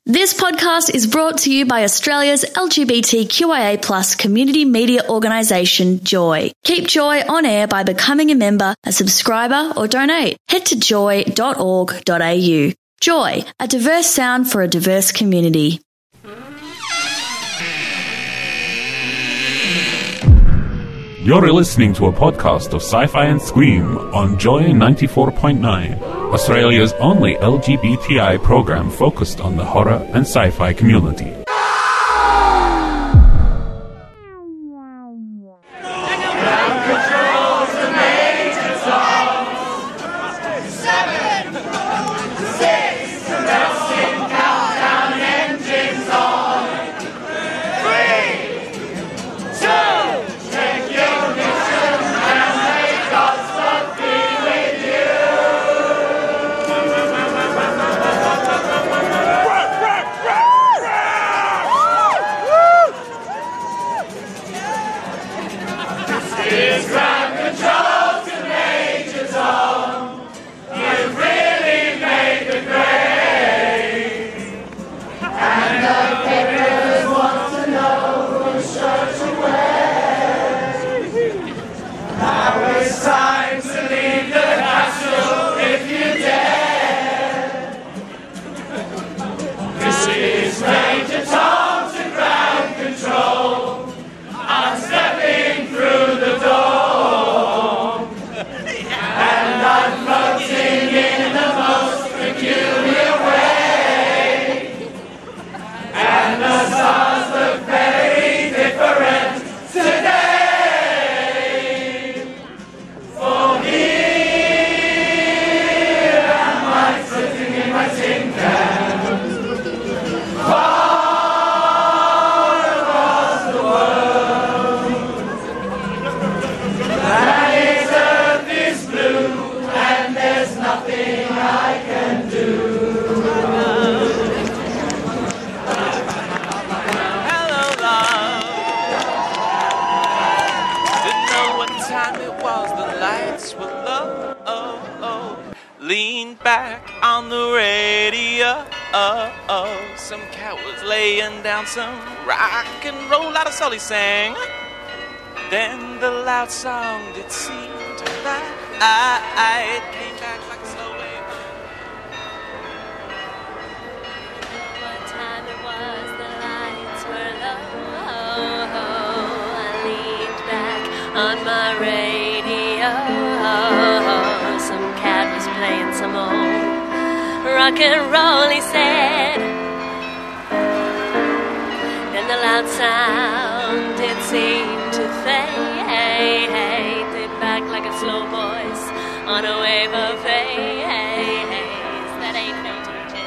This podcast is brought to you by Australia's LGBTQIA+ community media organisation, Joy. Keep Joy on air by becoming a member, a subscriber or donate. Head to joy.org.au. Joy, a diverse sound for a diverse community. You're listening to a podcast of Sci-Fi and Scream on Joy 94.9, Australia's only LGBTI program focused on the horror and sci-fi community. Leaned back on the radio. Some cat was laying down some rock and roll. Out of soul he sang. Then the loud song did seem to ride. It came back like a slow wave. What time it was, the lights were low. I leaned back on my radio. Some cat was playing some old rock and roll, he said. Then the loud sound, it seemed to fade back like a slow voice on a wave of haze. That ain't no DJ.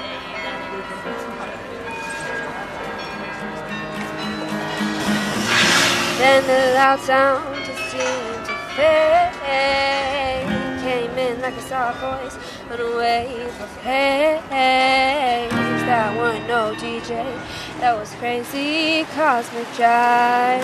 Then the loud sound just seemed to fade. Came in like a soft voice on a wave of haze. That weren't no DJ, that was crazy cosmic jive.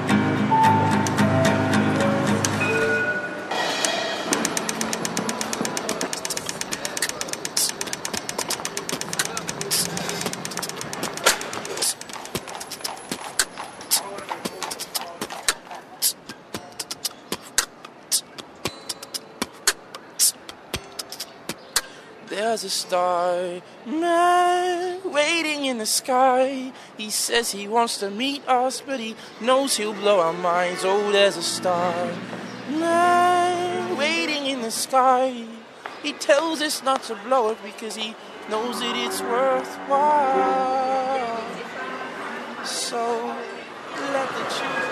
There's a star man waiting in the sky. He says he wants to meet us, but he knows he'll blow our minds. Oh, there's a star man waiting in the sky. He tells us not to blow it because he knows that it's worthwhile. So let the truth.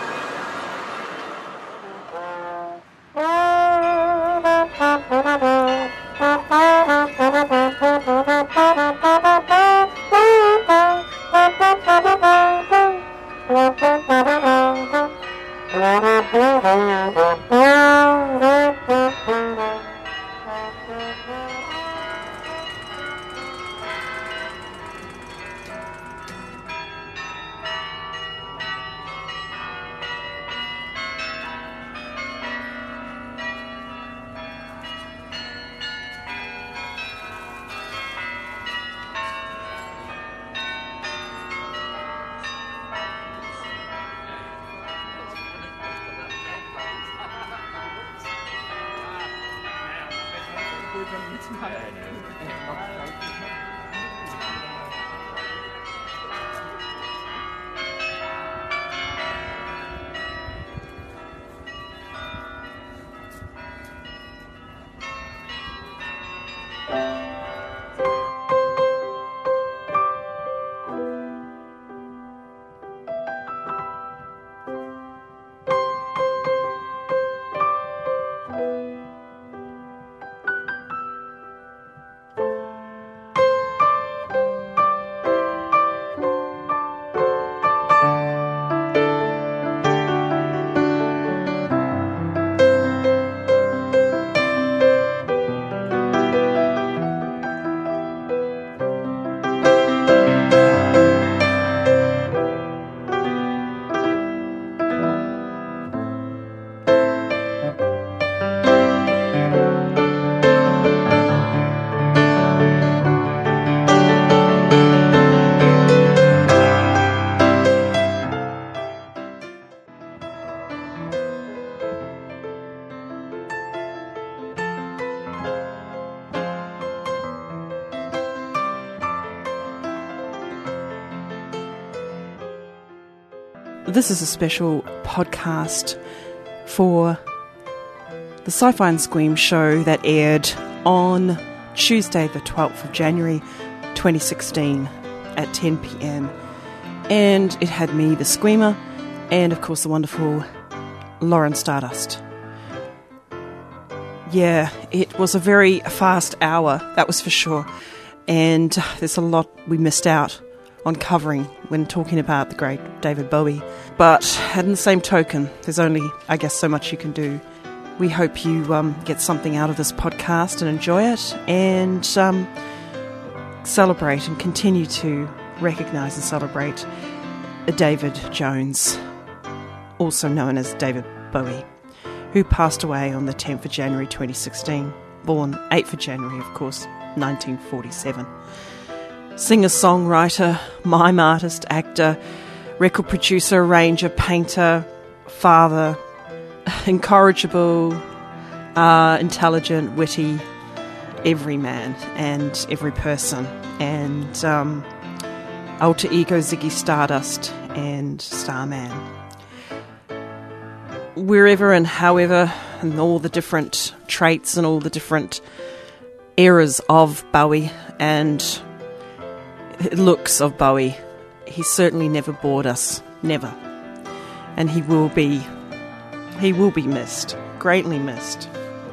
This is a special podcast for the Sci-Fi and Scream show that aired on Tuesday the 12th of January 2016 at 10 p.m. And it had me, the Screamer, and of course the wonderful Lauren Stardust. Yeah, it was a very fast hour, that was for sure. And there's a lot we missed out on covering when talking about the great David Bowie. But in the same token, there's only, I guess, so much you can do. We hope you get something out of this podcast and enjoy it, and celebrate and continue to recognise and celebrate David Jones, also known as David Bowie, who passed away on the 10th of January 2016, born 8th of January, of course, 1947. Singer-songwriter, mime artist, actor, record producer, arranger, painter, father, incorrigible, intelligent, witty, every man and every person, and alter ego Ziggy Stardust and Starman. Wherever and however, and all the different traits and all the different eras of Bowie and looks of Bowie, he certainly never bored us, never. And he will be missed, greatly missed.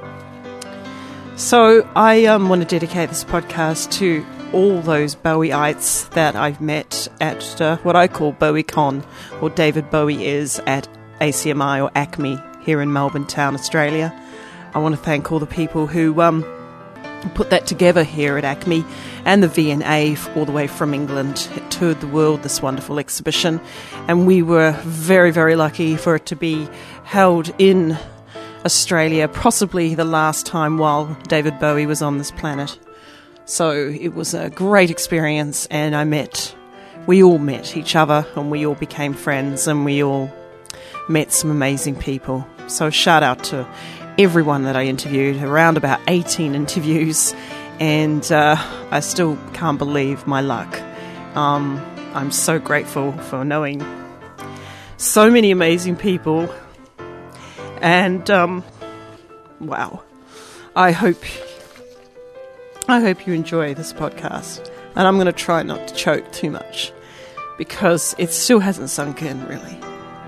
So I want to dedicate this podcast to all those Bowieites that I've met at what I call BowieCon, or David Bowie is at ACMI or ACME here in Melbourne Town, Australia. I want to thank all the people who put that together here at ACME, and the V&A all the way from England. It toured the world, this wonderful exhibition, and we were very, very lucky for it to be held in Australia, possibly the last time while David Bowie was on this planet. So it was a great experience, and we all met each other, and we all became friends, and we all met some amazing people. So shout out to everyone that I interviewed, around about 18 interviews, and I still can't believe my luck. I'm so grateful for knowing so many amazing people, and wow, I hope you enjoy this podcast, and I'm going to try not to choke too much because it still hasn't sunk in, really.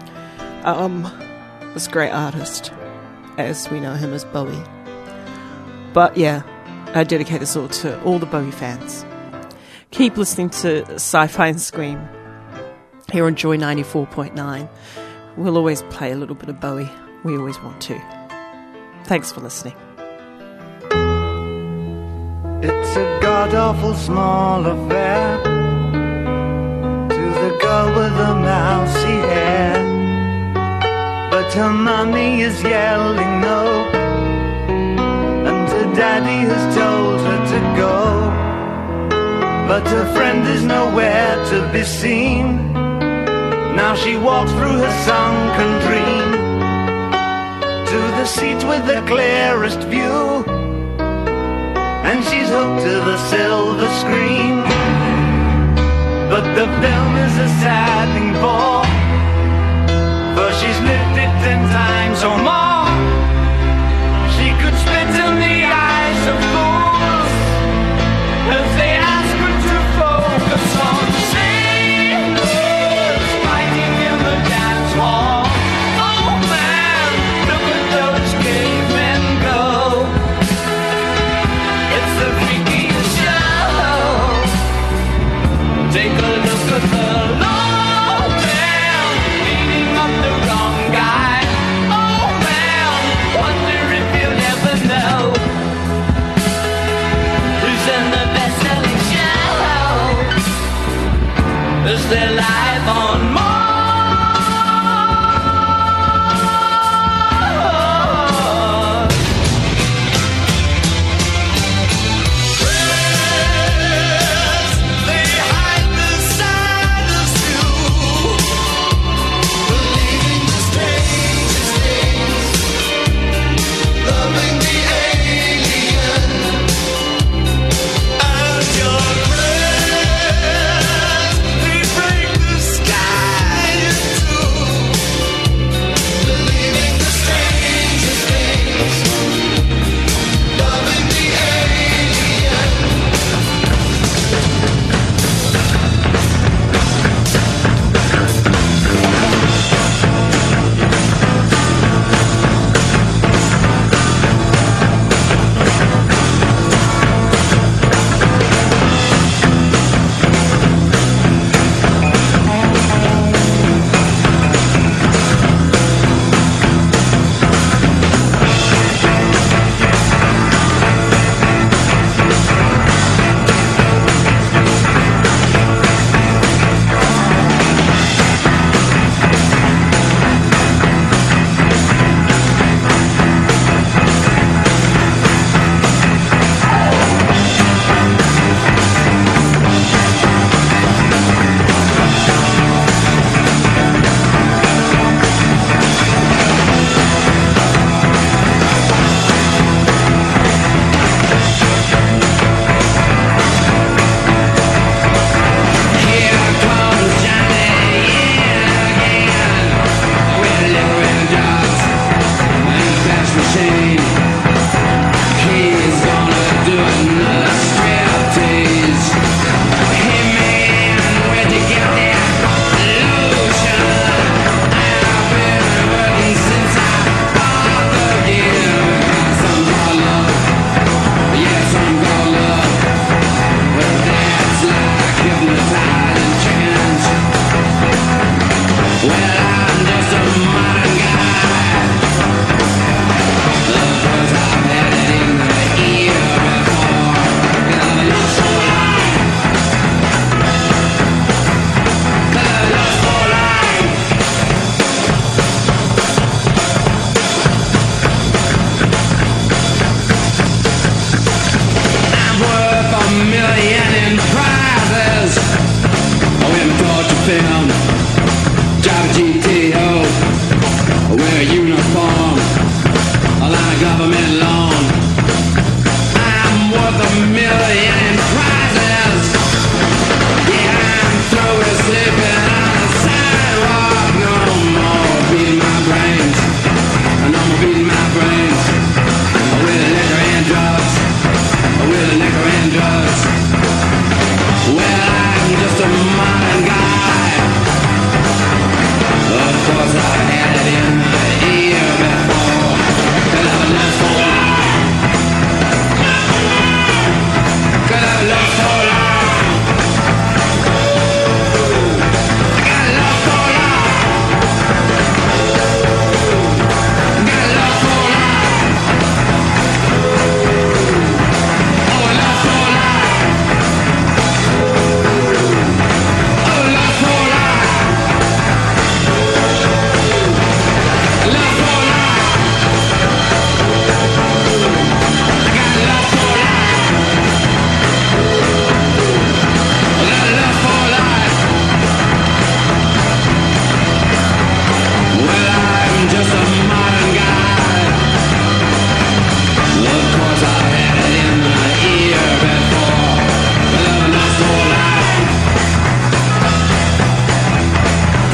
This great artist, as we know him as Bowie. But yeah, I dedicate this all to all the Bowie fans. Keep listening to Sci-Fi and Scream here on Joy 94.9. We'll always play a little bit of Bowie. We always want to. Thanks for listening. It's a god-awful small affair to the girl with the mousy hair, but her mummy is yelling no, and her daddy has told her to go, but her friend is nowhere to be seen. Now she walks through her sunken dream to the seat with the clearest view, and she's hooked to the silver screen. But the film is a sad thing for she's lived it 10 times or more. She could spit in the eyes of fools as they ask her to focus on sailors fighting in the dance hall. Oh man, look at those cavemen go. It's the freakiest show. Take a look at the low man beating up the wrong guy. Oh man, wonder if you'll ever know who's in the best-selling show. Is there live on Mars? They hide beside us too, believing the strangest things, loving the alien as your friend. They break the sky in two, believing the strangest things, loving the alien. Here comes Johnny again with liquid drugs and cash machine. He's gonna do another striptease. Hey man, where'd you get that lotion? I've been working since I bought the gear. Some call love, yeah, some call love. But that's like hypnotizing chickens. Well, I'm just a modern guy. Cause I've had it in the ear before. And I've lost for life. I've lost for life. I'm worth $1 million in prizes. Oh, in torture film, drive a GTO, wear a uniform, a line of government loan. I'm worth $1 million in prizes. Yeah, I'm through with sleeping on the sidewalk. No more beating my brains. No more beating my brains. With liquor and drugs. With liquor and drugs. Well, I'm just a modern guy.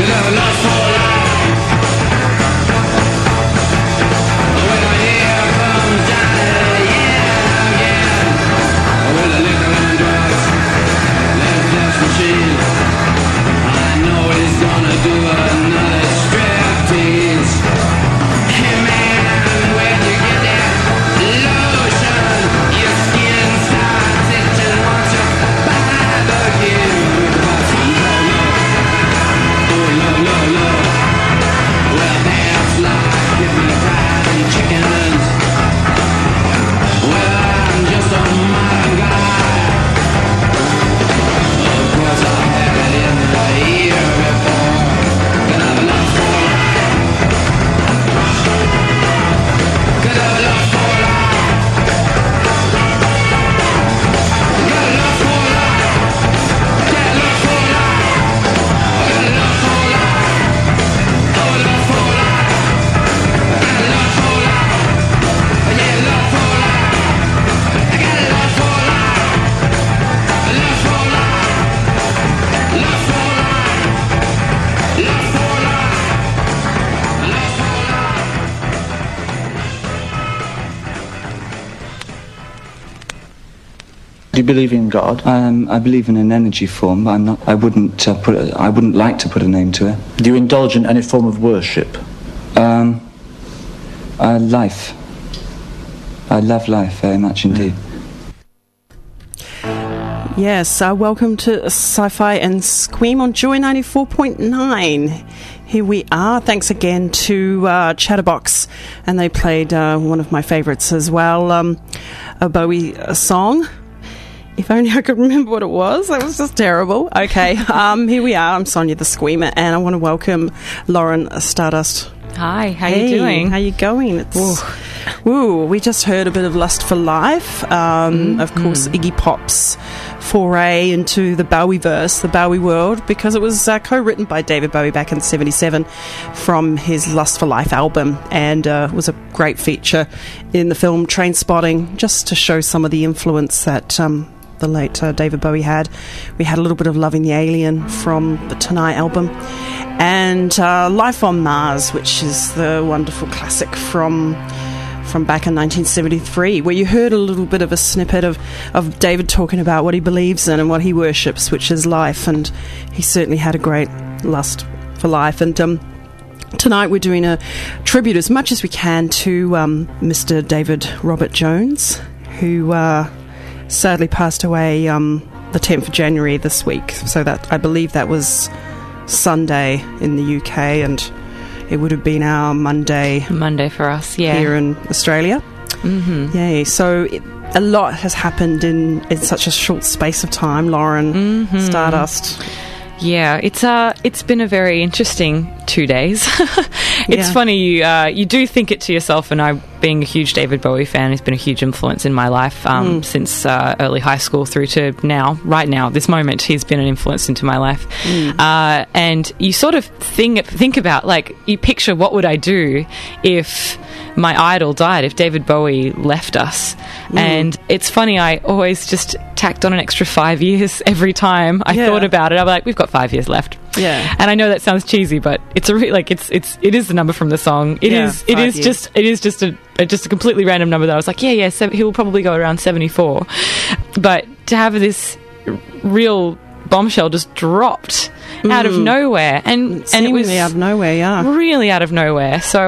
Do you believe in God? I believe in an energy form, but I'm not. I wouldn't I wouldn't like to put a name to it. Do you indulge in any form of worship? Life. I love life very much indeed. Yes, welcome to Sci-Fi and Squeam on Joy 94.9. Here we are. Thanks again to Chatterbox, and they played one of my favourites as well, a Bowie song. If only I could remember what it was. That was just terrible. Okay, here we are. I'm Sonia the Squeamer, and I want to welcome Lauren Stardust. Hi, how you doing? How you going? We just heard a bit of Lust for Life. Of course, Iggy Pop's foray into the Bowie-verse, the Bowie world, because it was co-written by David Bowie back in '77 from his Lust for Life album, and was a great feature in the film Trainspotting, just to show some of the influence that the late David Bowie had. We had a little bit of Loving the Alien from the Tonight album, and Life on Mars, which is the wonderful classic from back in 1973, where you heard a little bit of a snippet of David talking about what he believes in and what he worships, which is life, and he certainly had a great lust for life. And tonight we're doing a tribute as much as we can to Mr. David Robert Jones, who sadly passed away the 10th of January this week. So that, I believe that was Sunday in the UK, and it would have been our Monday for us, yeah, here in Australia. Yeah, so a lot has happened in such a short space of time, Lauren. Stardust. Yeah, it's been a very interesting 2 days. It's funny, you do think it to yourself, and I, being a huge David Bowie fan, he's been a huge influence in my life since early high school through to now, right now, this moment, he's been an influence into my life. And you sort of think about, like, you picture what would I do if my idol died, if David Bowie left us. And it's funny, I always just tacked on an extra 5 years every time I thought about it. I'm like, we've got 5 years left. Yeah. And I know that sounds cheesy, but it's a it is the number from the song. It is just a completely random number that I was like, he will probably go around 74. But to have this real bombshell just dropped out of nowhere, and it was out of nowhere, really out of nowhere. So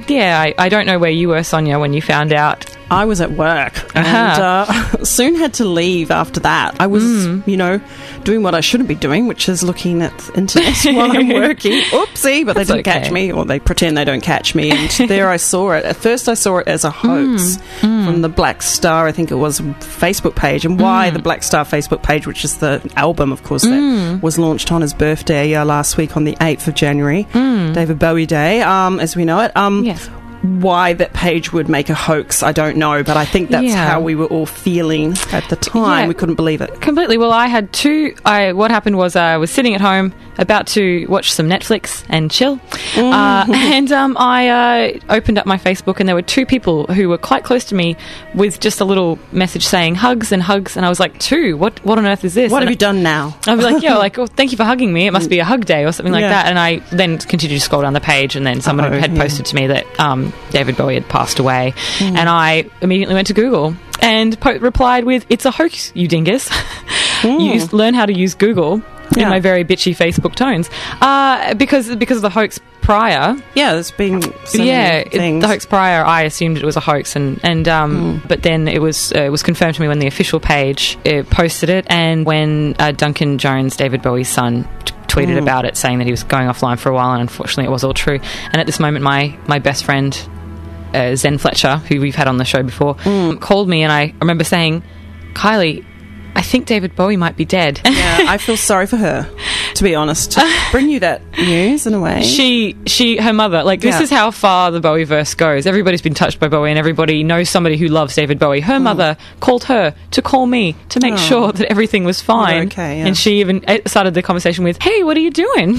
I don't know where you were, Sonia, when you found out. I was at work and soon had to leave after that. I was, doing what I shouldn't be doing, which is looking at the internet while I'm working. Oopsie, but they didn't catch me, or they pretend they don't catch me. And there I saw it. At first I saw it as a hoax from the Black Star, I think it was, Facebook page. And why the Black Star Facebook page, which is the album, of course, that was launched on his birthday last week on the 8th of January, David Bowie Day, as we know it. Yes. why that page would make a hoax, I don't know, but I think that's how we were all feeling at the time. Yeah. We couldn't believe it. Completely. Well, I had what happened was I was sitting at home about to watch some Netflix and chill, and I opened up my Facebook, and there were two people who were quite close to me with just a little message saying hugs, and I was like, two? What on earth is this? What have you done now? I'd be like, like, oh, thank you for hugging me. It must be a hug day or something like that. And I then continued to scroll down the page, and then someone had posted to me that David Bowie had passed away, and I immediately went to Google and replied with, "It's a hoax, you dingus." Learn how to use Google in my very bitchy Facebook tones, because of the hoax prior. Yeah, there's been things. The hoax prior, I assumed it was a hoax, and but then it was confirmed to me when the official page posted it, and when Duncan Jones, David Bowie's son, tweeted about it, saying that he was going offline for a while, and unfortunately it was all true. And at this moment, my best friend, Zen Fletcher, who we've had on the show before, called me, and I remember saying, "Kylie, I think David Bowie might be dead." Yeah, I feel sorry for her, to be honest. To bring you that news in a way. Her mother, this is how far the Bowie-verse goes. Everybody's been touched by Bowie, and everybody knows somebody who loves David Bowie. Her mother called her to call me to make sure that everything was fine. Okay, yeah. And she even started the conversation with, "Hey, what are you doing?"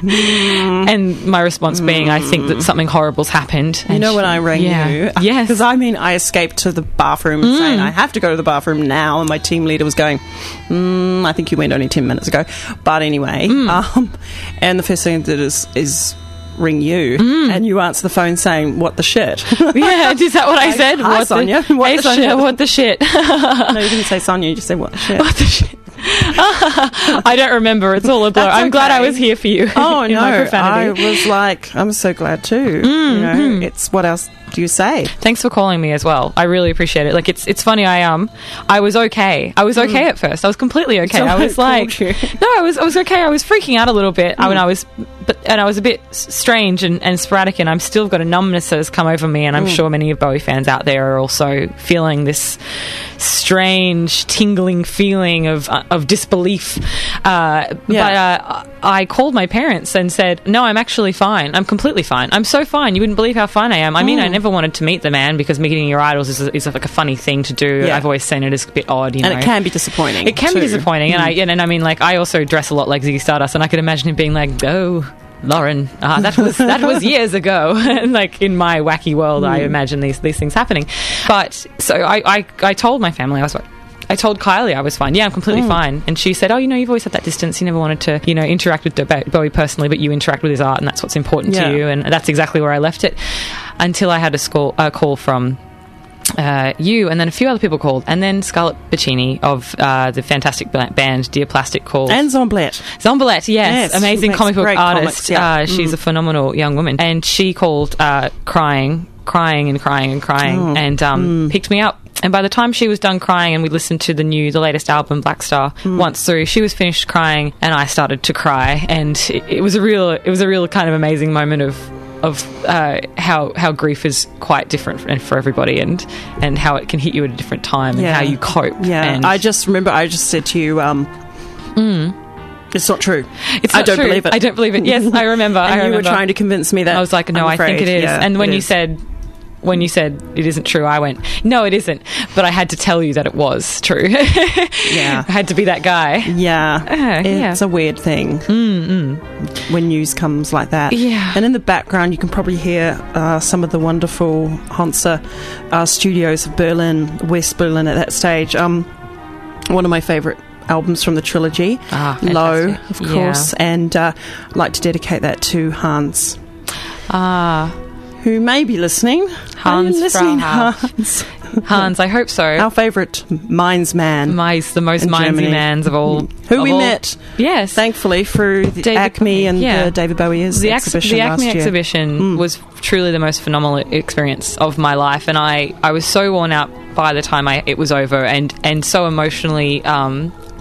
And my response being, "I think that something horrible's happened." And when I rang you? Yes. Because I escaped to the bathroom saying, I have to go to the bathroom now, and my team leader was going, I think you went only 10 minutes ago. But anyway, and the first thing I did is ring you, and you answer the phone saying, "What the shit?" Yeah, is that what I said? Hi, Sonia. Hey, Sonia, what the shit? No, you didn't say Sonia, you just said, "What the shit?" What the shit? I don't remember. It's all a blur. I'm glad I was here for you. Oh, no. My profanity. I was like, I'm so glad too. It's what else do you say? Thanks for calling me as well. I really appreciate it. It's funny. I was okay. I was okay at first. I was completely okay. So I was like, no, I was okay. I was freaking out a little bit when I was, and I was a bit strange and sporadic, and I've still got a numbness that has come over me, and I'm sure many of Bowie fans out there are also feeling this strange tingling feeling of disbelief. But I called my parents and said, "No, I'm actually fine. I'm completely fine. I'm so fine. You wouldn't believe how fine I am. I mean, I never wanted to meet the man, because meeting your idols is like a funny thing to do. Yeah. I've always seen it as a bit odd, and it can be disappointing. It can be disappointing, and I mean, I also dress a lot like Ziggy Stardust, and I could imagine him being like, "Oh, Lauren, that was years ago." And in my wacky world, I imagine these things happening. But so I told my family, I told Kylie I was fine. Yeah, I'm completely fine. And she said, "Oh, you've always had that distance. You never wanted to, interact with Bowie personally, but you interact with his art, and that's what's important to you." And that's exactly where I left it, until I had a call from you, and then a few other people called, and then Scarlett Bacchini of the fantastic band Dear Plastic called, and Zomblette, yes, amazing comic book artist. Comics, she's a phenomenal young woman, and she called crying, and picked me up. And by the time she was done crying, and we listened to the latest album, Black Star, once through, she was finished crying, and I started to cry, and it was a real kind of amazing moment of how grief is quite different for everybody, and how it can hit you at a different time, and how you cope. Yeah, and I just remember I just said to you, it's not true. I don't believe it. I don't believe it. Yes, I remember. And you were trying to convince me that. I was like, no, I think it is. Yeah, and when you said it isn't true, I went, no, it isn't. But I had to tell you that it was true. Yeah. I had to be that guy. Yeah. It's a weird thing when news comes like that. Yeah. And in the background, you can probably hear some of the wonderful Hansa studios of Berlin, West Berlin at that stage. One of my favourite albums from the trilogy, Low, of course. Yeah. And I'd like to dedicate that to Hans. Who may be listening. Hans, I hope so. Our favourite Mainz man. The most Mainzy mans of all. Who we met, yes, thankfully, through the Acme and the David Bowie exhibition. The Acme last year. exhibition was truly the most phenomenal experience of my life, and I was so worn out by the time it was over, and so emotionally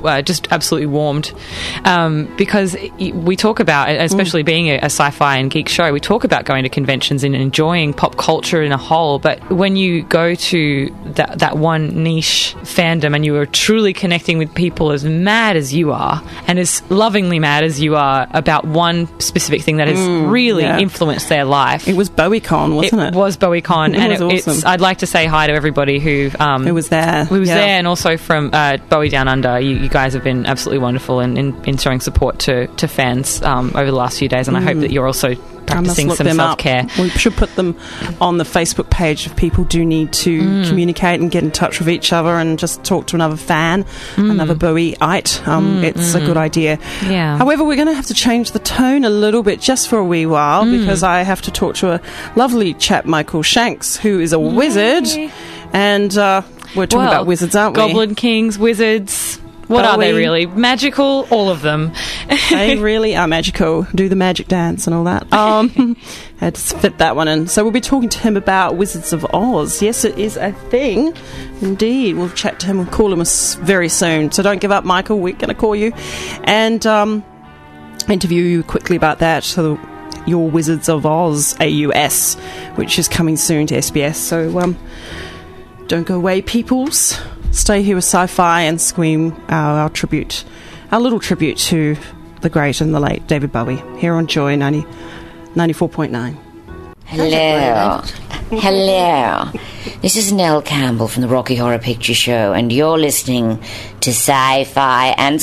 just absolutely warmed, because we talk about, especially being a sci-fi and geek show, we talk about going to conventions and enjoying pop culture in a whole, but when you go to that one niche fandom and you are truly connecting with people as mad as you are and as lovingly mad as you are about one specific thing that has really influenced their life. It was BowieCon, wasn't it? It was BowieCon, and was awesome. I'd like to say hi to everybody who was there. There, and also from Bowie Down Under. You guys have been absolutely wonderful in showing support to fans over the last few days, and I hope that you're also practicing some self-care. We should put them on the Facebook page if people do need to communicate and get in touch with each other and just talk to another fan, another Bowie-ite. It's a good idea. Yeah. However, we're going to have to change the tone a little bit just for a wee while, because I have to talk to a lovely chap, Michael Shanks, who is a wizard, and we're talking about wizards, aren't we? Goblin kings, wizards. What are they really? Magical? All of them. They really are magical. Do the magic dance and all that. Had to fit that one in. So we'll be talking to him about Wizards of Oz. Yes, it is a thing. Indeed. We'll chat to him. We'll call him very soon. So don't give up, Michael. We're going to call you and interview you quickly about that. So your Wizards of Oz, AUS, which is coming soon to SBS. So don't go away, peoples. Stay here with Sci-Fi and Scream, our little tribute to the great and the late David Bowie, here on Joy 94.9. Hello. Hello. This is Nell Campbell from the Rocky Horror Picture Show, and you're listening to Sci-Fi and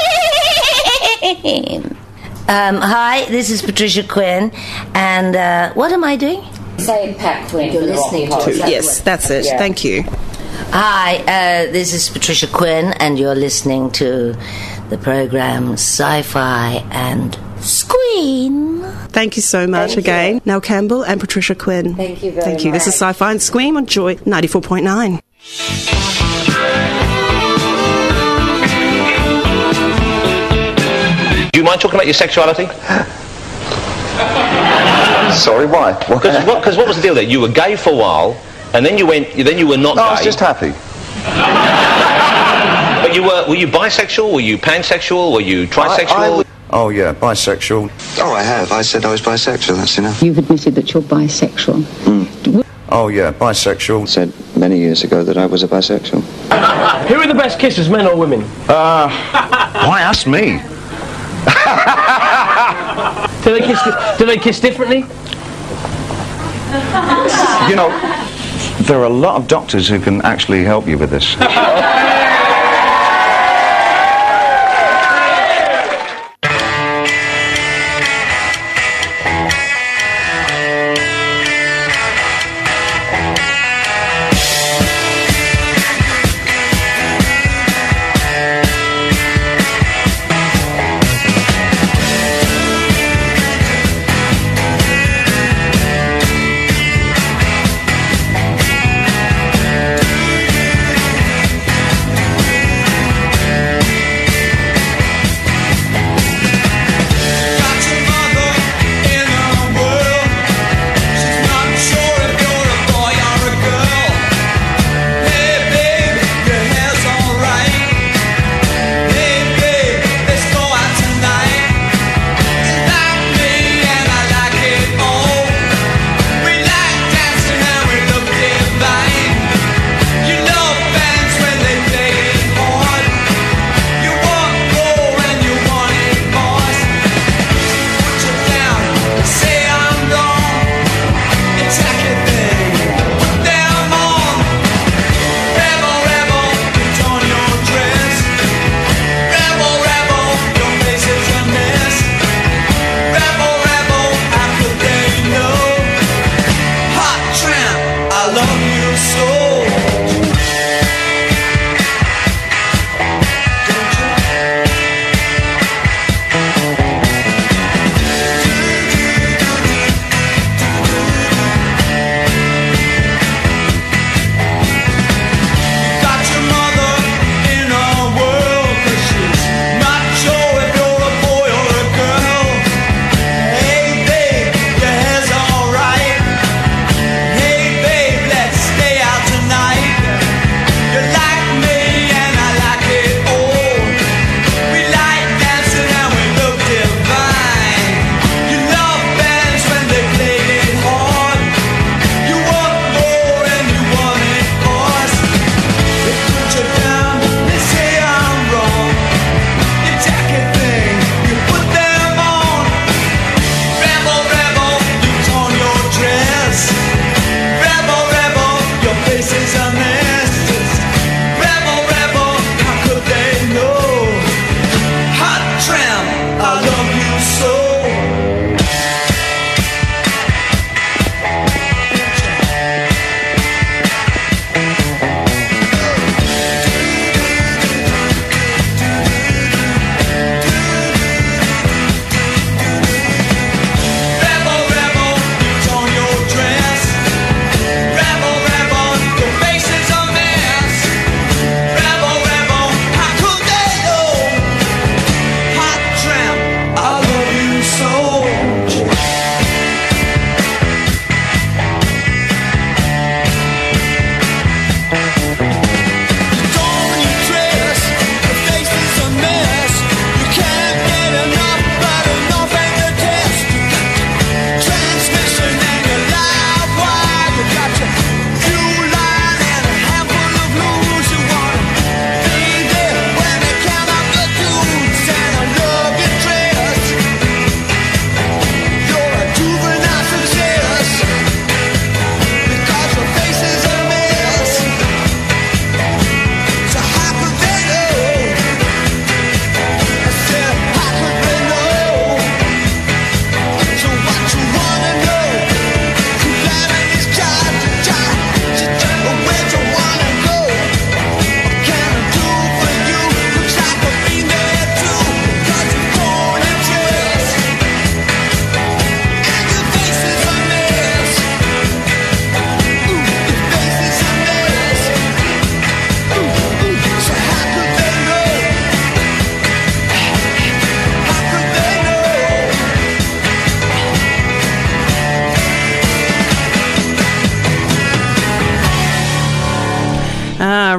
Scream. Hi, this is Patricia Quinn, and what am I doing? Say Pat Quinn. You're listening to Yes, that's it. Yeah. Thank you. Hi, this is Patricia Quinn, and you're listening to the program Sci-Fi and Scream. Thank you so much again, Nell Campbell and Patricia Quinn. Thank you very much. This is Sci-Fi and Scream on Joy 94.9. Do you mind talking about your sexuality? Sorry, why? Because what was the deal there? You were gay for a while, and then you were not gay. I was just happy. But were you bisexual? Were you pansexual? Were you trisexual? Oh yeah, bisexual. Oh, I have. I said I was bisexual, that's enough. You've admitted that you're bisexual. Oh yeah, bisexual. Said many years ago that I was a bisexual. Who are the best kissers, men or women? Why ask me? Do they kiss differently? You know, there are a lot of doctors who can actually help you with this.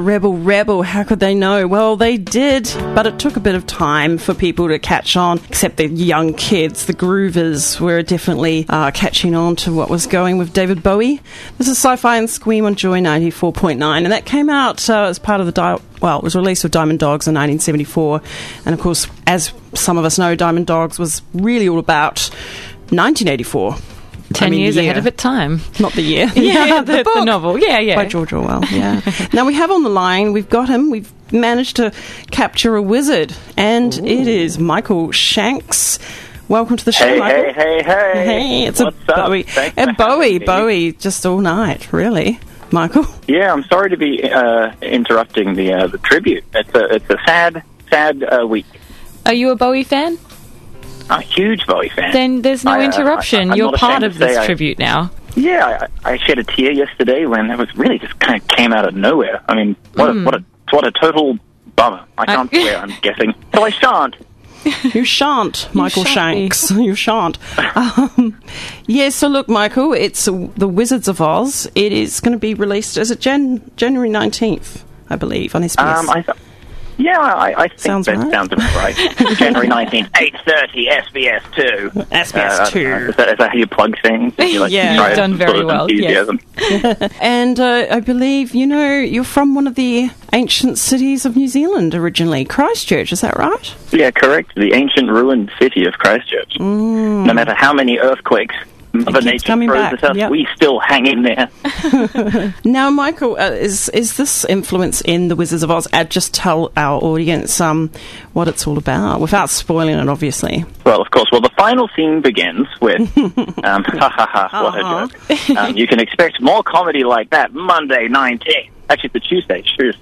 rebel. How could they know? Well, they did, but it took a bit of time for people to catch on, except the young kids. The groovers were definitely catching on to what was going with David Bowie. This is Sci-Fi and Scream on Joy 94.9, and that came out as part of the it was released with Diamond Dogs in 1974. And of course, as some of us know, Diamond Dogs was really all about 1984. 10 years ahead of its time. Not the year. Yeah, the novel. Yeah. By George Orwell, yeah. Now we have on the line, we've got him, we've managed to capture a wizard, and it is Michael Shanks. Welcome to the show, Michael. Hey. Hey, it's What's a Bowie. up? Bowie, just all night, really. Michael? Yeah, I'm sorry to be interrupting the tribute. It's a sad week. Are you a Bowie fan? I'm a huge Bowie fan. Then there's no interruption. I'm You're not part ashamed of to say this tribute now. Yeah, I shed a tear yesterday when it was really just kind of came out of nowhere. I mean, what a total bummer. I can't swear, I'm guessing. So I shan't. You shan't, Michael Shanks. You shan't. So look, Michael, it's The Wizards of Oz. It is going to be released as January 19th, I believe, on SBS. I think sounds right. Sounds right. January 19th, 8:30, SBS 2. SBS 2. Is that how you plug things? You've done very well. Yes. And I believe, you're from one of the ancient cities of New Zealand originally, Christchurch, is that right? Yeah, correct. The ancient ruined city of Christchurch. No matter how many earthquakes Mother Nature throws at us, we still hang in there. Now, Michael, is this influence in The Wizards of Oz? Just tell our audience what it's all about, without spoiling it, obviously. Well, of course. Well, the final scene begins with, what a joke. You can expect more comedy like that Monday 19th. Actually, it's a Tuesday, shoot.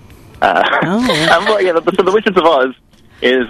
The Wizards of Oz is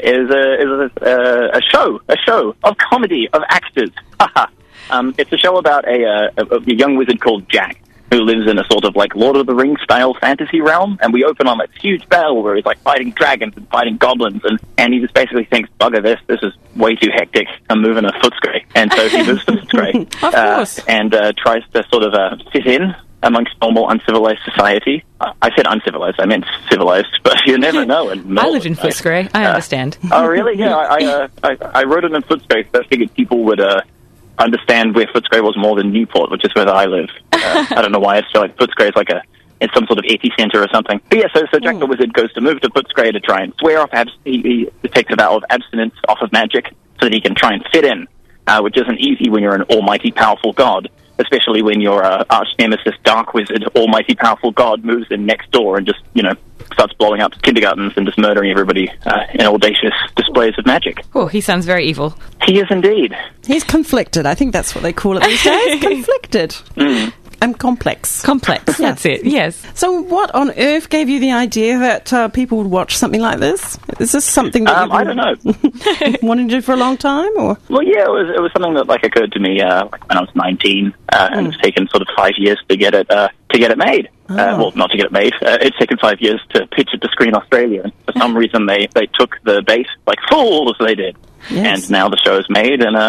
a show of comedy, of actors. It's a show about a young wizard called Jack, who lives in a sort of like Lord of the Rings style fantasy realm, and we open on this huge battle where he's like fighting dragons and fighting goblins, and he just basically thinks, bugger this is way too hectic, I'm moving to Footscray. And so he moves to Footscray. Of course. And tries to sort of fit in amongst normal uncivilized society. I said uncivilized, I meant civilized, but you never know. I lived in Footscray, I understand. Oh, really? Yeah, I wrote it in Footscray, so I figured people would understand where Footscray was more than Newport, which is where I live. I don't know why. I feel like Footscray is like it's some sort of epicenter or something. But yeah, so Jack the Wizard goes to move to Footscray to try and swear off, he takes a vow of abstinence off of magic so that he can try and fit in, which isn't easy when you're an almighty powerful god, especially when your arch nemesis Dark Wizard, almighty powerful god, moves in next door and just, starts blowing up kindergartens and just murdering everybody in audacious displays of magic. Oh, he sounds very evil. He is indeed. He's conflicted. I think that's what they call it these days. Conflicted. And complex. Complex, that's it, yes. So what on earth gave you the idea that people would watch something like this? Is this something that I don't know. wanted to do for a long time? Or? Well, yeah, it was something that occurred to me when I was 19, and it's taken sort of 5 years to get it made. Well, not to get it made. It's taken 5 years to pitch it to Screen Australia, and for some reason they took the bait like fools they did. Yes. And now the show is made, and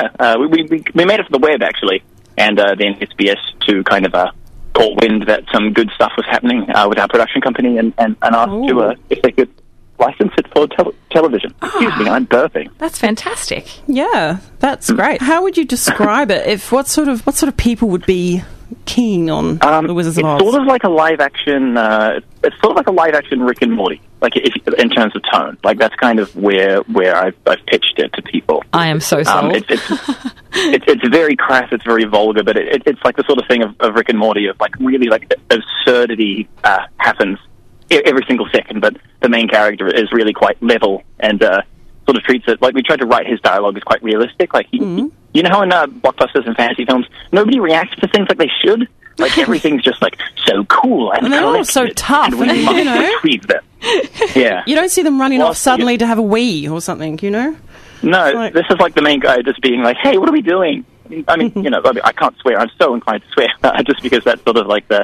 we made it for the web actually, and then SBS to kind of caught wind that some good stuff was happening with our production company, and asked if they could license it for television. Excuse me, I'm burping. That's fantastic. Yeah, that's great. How would you describe it? What sort of people would be keen on The Wizards of Oz? It's sort of like a live action. It's sort of like a live action Rick and Morty. In terms of tone, that's kind of where I've pitched it to people. I am so sold. It's very crass, it's very vulgar, but it's like the sort of thing of Rick and Morty, of really absurdity happens every single second, but the main character is really quite level and sort of treats it we tried to write his dialogue as quite realistic. You know how in blockbusters and fantasy films nobody reacts to things like they should. Everything's just so cool and they're all so tough, and we must retrieve them. Yeah, you don't see them running off suddenly to have a wee or something, No, this is the main guy just being hey, what are we doing? I mean, I can't swear. I'm so inclined to swear, just because that's sort of the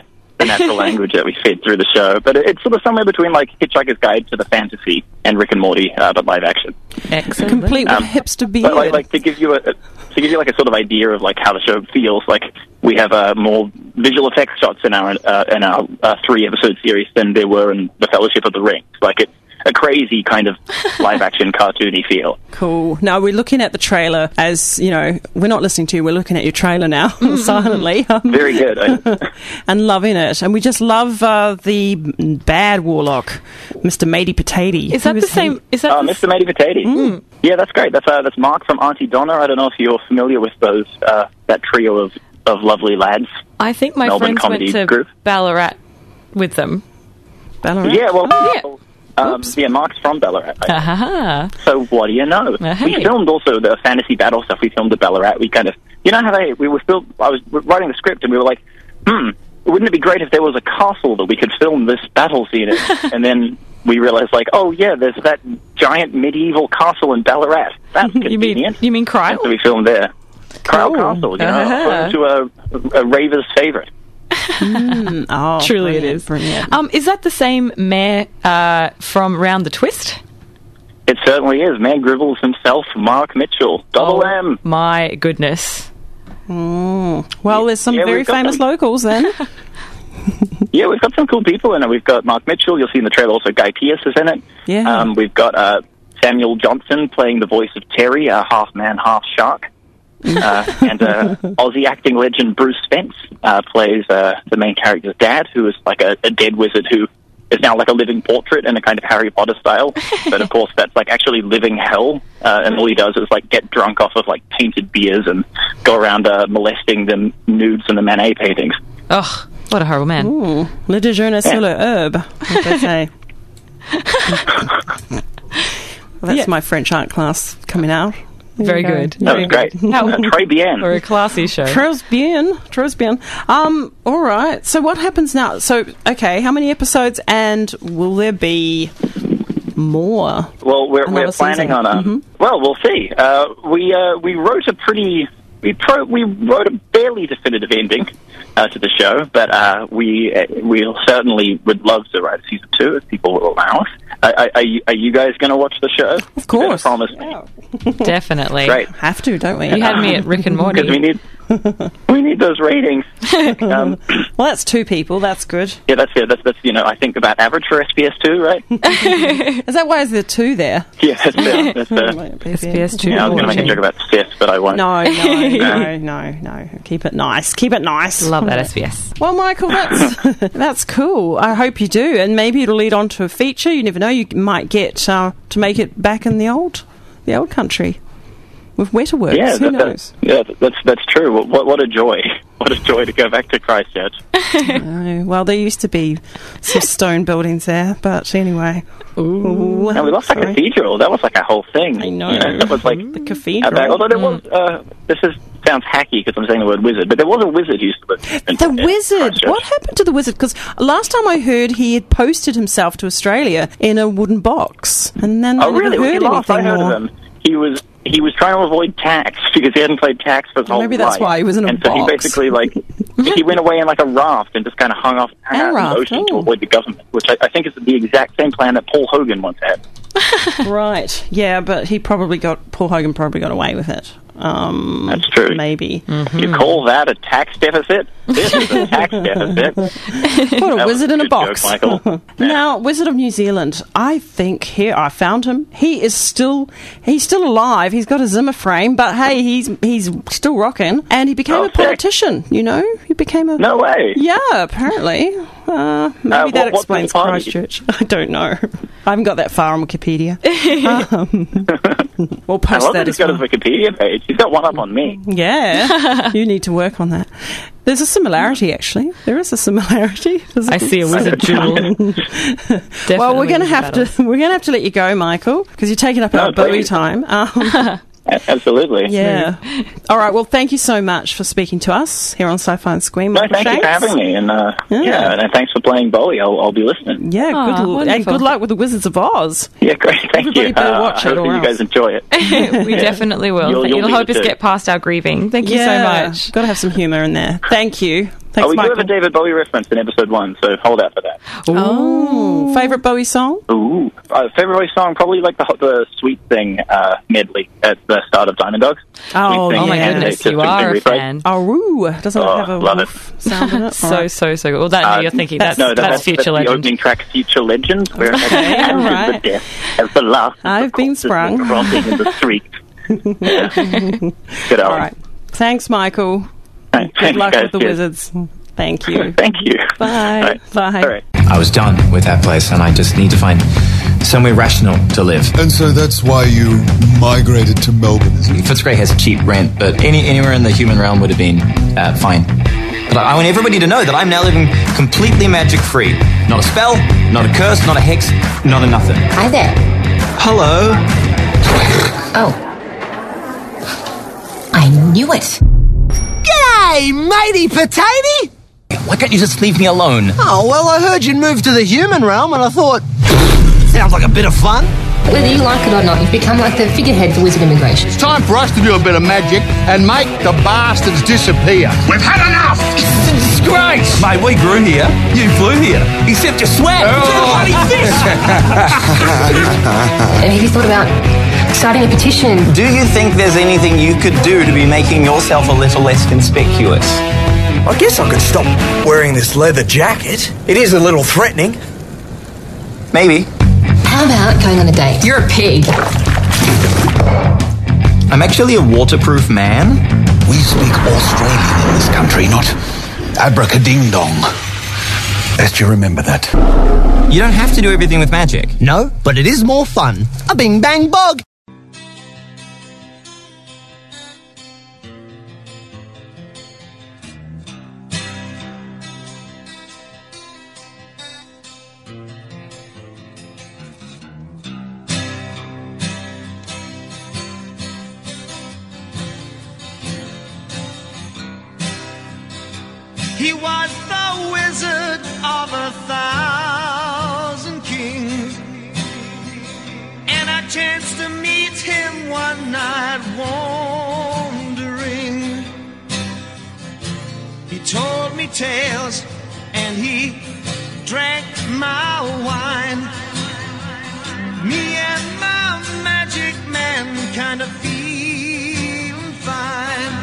natural language that we fed through the show. But it's sort of somewhere between like Hitchhiker's Guide to the Fantasy and Rick and Morty, but live action. Excellent. Complete with hipster beard. But like to give you like a sort of idea of like how the show feels, like we have more visual effects shots in our 3-episode series than there were in the Fellowship of the Ring. Like it's a crazy kind of live-action cartoony feel. Cool. Now, we're looking at the trailer as, you know, we're not listening to you, we're looking at your trailer now, silently. Very good. And loving it. And we just love the bad warlock, Mr. Matey Potato. Is that the same? Is that Mr. Matey Potato? Yeah, that's great. That's Mark from Auntie Donna. I don't know if you're familiar with those that trio of lovely lads. I think my Melbourne friends went to group. Ballarat with them. Ballarat? Yeah, well... yeah. Mark's from Ballarat. So what do you know? We filmed also the fantasy battle stuff. We filmed at Ballarat. We kind of, you know how I was writing the script and we were like, wouldn't it be great if there was a castle that we could film this battle scene in? And then we realized, like, oh yeah, there's that giant medieval castle in Ballarat. That's convenient. You mean Cryle? So we filmed there. Cryle Castle, you know, to a raver's favourite. Truly it is. Brilliant. Is that the same mayor from Round the Twist? It certainly is. Mayor Gribbles himself, Mark Mitchell. Double M. My goodness. Well, there's some very famous locals then. Yeah, we've got some cool people in it. We've got Mark Mitchell. You'll see in the trailer also Guy Pearce is in it. Yeah. We've got Samuel Johnson playing the voice of Terry, half man, half shark. And Aussie acting legend Bruce Spence plays the main character's dad, who is like a dead wizard who is now like a living portrait in a kind of Harry Potter style. But of course, that's like actually living hell, and all he does is like get drunk off of like painted beers and go around molesting the nudes and the Manet paintings. Ugh, what a horrible man! Le déjeuner sur le herbe, what they say. Well, that's my French art class coming out. Very good. That was great. Très bien. Or a classy show. Très bien. All right. So what happens now? So, okay, how many episodes, and will there be more? Well, we're planning on a... Well, we'll see. We wrote a pretty... We wrote a barely definitive ending to the show, but we certainly would love to write season 2 if people will allow us. Are you guys going to watch the show? Of course. Promise me. Definitely. Great. Have to, don't we? You had me at Rick and Morty. Because we need those ratings. Well, that's 2 people. That's good. Yeah, that's you know, I think about average for SBS2, right? Is that why there 2 there? Yeah, that's SBS2. Yeah, I was going to make a joke about Seth, but I won't. No. Keep it nice. Love that SBS. Well, Michael, that's cool. I hope you do, and maybe it'll lead on to a feature. You never know. You might get to make it back in the old country with Wetterworks. Yeah, Who knows? That's true. What a joy! What a joy to go back to Christchurch. Well, there used to be some stone buildings there, but anyway. Ooh, and we lost a cathedral. That was like a whole thing. I know. That was like the cathedral. Although there was, sounds hacky because I'm saying the word wizard, but there was a wizard who used to live in the wizard. What happened to the wizard? Because last time I heard, he had posted himself to Australia in a wooden box, and then I never heard anything I heard more. of him. He was trying to avoid tax because he hadn't paid tax for his whole life. Maybe that's why he was in a box. box. So he basically he went away in like a raft and just kind of hung off out in the ocean to avoid the government, which I think is the exact same plan that Paul Hogan once had. Right. Yeah, but Paul Hogan probably got away with it. That's true. Maybe. You call that a tax deficit? This is a tax deficit. What a wizard in a box. Joke, Michael. Now, Wizard of New Zealand. I think here I found him. He's still alive. He's got a Zimmer frame, but hey, he's still rocking. And he became a politician. You know, he became a. No way. Yeah, apparently. Maybe that explains Christchurch. I don't know. I haven't got that far on Wikipedia. We'll post that as well. He's got his Wikipedia page. He's got one up on me. Yeah, you need to work on that. There's a similarity, actually. There is a similarity. I see a wizard jewel. Well, we're going to have to let you go, Michael, because you're taking up our Bowie time. Absolutely. Yeah. All right. Well, thank you so much for speaking to us here on Sci-Fi and Squeam. No, thank you for having me, and and thanks for playing Bowie. I'll be listening. Yeah. Good luck with the Wizards of Oz. Yeah, great. Thank you. Better watch I hope you guys enjoy it. We definitely will. You'll help us get past our grieving. Thank you so much. Got to have some humour in there. Thank you. we do have a David Bowie reference in episode 1, so hold out for that. Oh, favourite Bowie song? Ooh, favourite Bowie song, probably like the Sweet Thing medley at the start of Diamond Dogs. Oh, my goodness, you are a fan. Oh, doesn't it have a love it. sound in it? So good. Well, that you're thinking that's Future Legend. Legend. The opening track, Future Legend, where it has the death as the last. I've been sprung. Romping in the street. Yeah. Good album. All right. Thanks, Michael. Good luck with the Wizards. Thank you. Thank you. Bye. Right. Bye. All right. I was done with that place, and I just need to find somewhere rational to live. And so that's why you migrated to Melbourne, isn't it? Footscray has cheap rent, but anywhere in the human realm would have been fine. But I want everybody to know that I'm now living completely magic-free. Not a spell, not a curse, not a hex, not a nothing. Hi there. Hello. Oh. I knew it. G'day, matey potato! Why can't you just leave me alone? Oh, well, I heard you'd moved to the human realm, and I thought, sounds like a bit of fun. Whether you like it or not, you've become like the figurehead for Wizard Immigration. It's time for us to do a bit of magic and make the bastards disappear. We've had enough! It's a disgrace! Mate, we grew here, you flew here, except your swag. Have you thought about starting a petition? Do you think there's anything you could do to be making yourself a little less conspicuous? I guess I could stop wearing this leather jacket. It is a little threatening. Maybe. How about going on a date? You're a pig. I'm actually a waterproof man. We speak Australian in this country, not abracading-dong. Best you remember that. You don't have to do everything with magic. No, but it is more fun. A bing-bang bog. He was the wizard of 1,000 kings, and I chanced to meet him one night wandering. He told me tales and he drank my wine. Me and my magic man kind of feeling fine.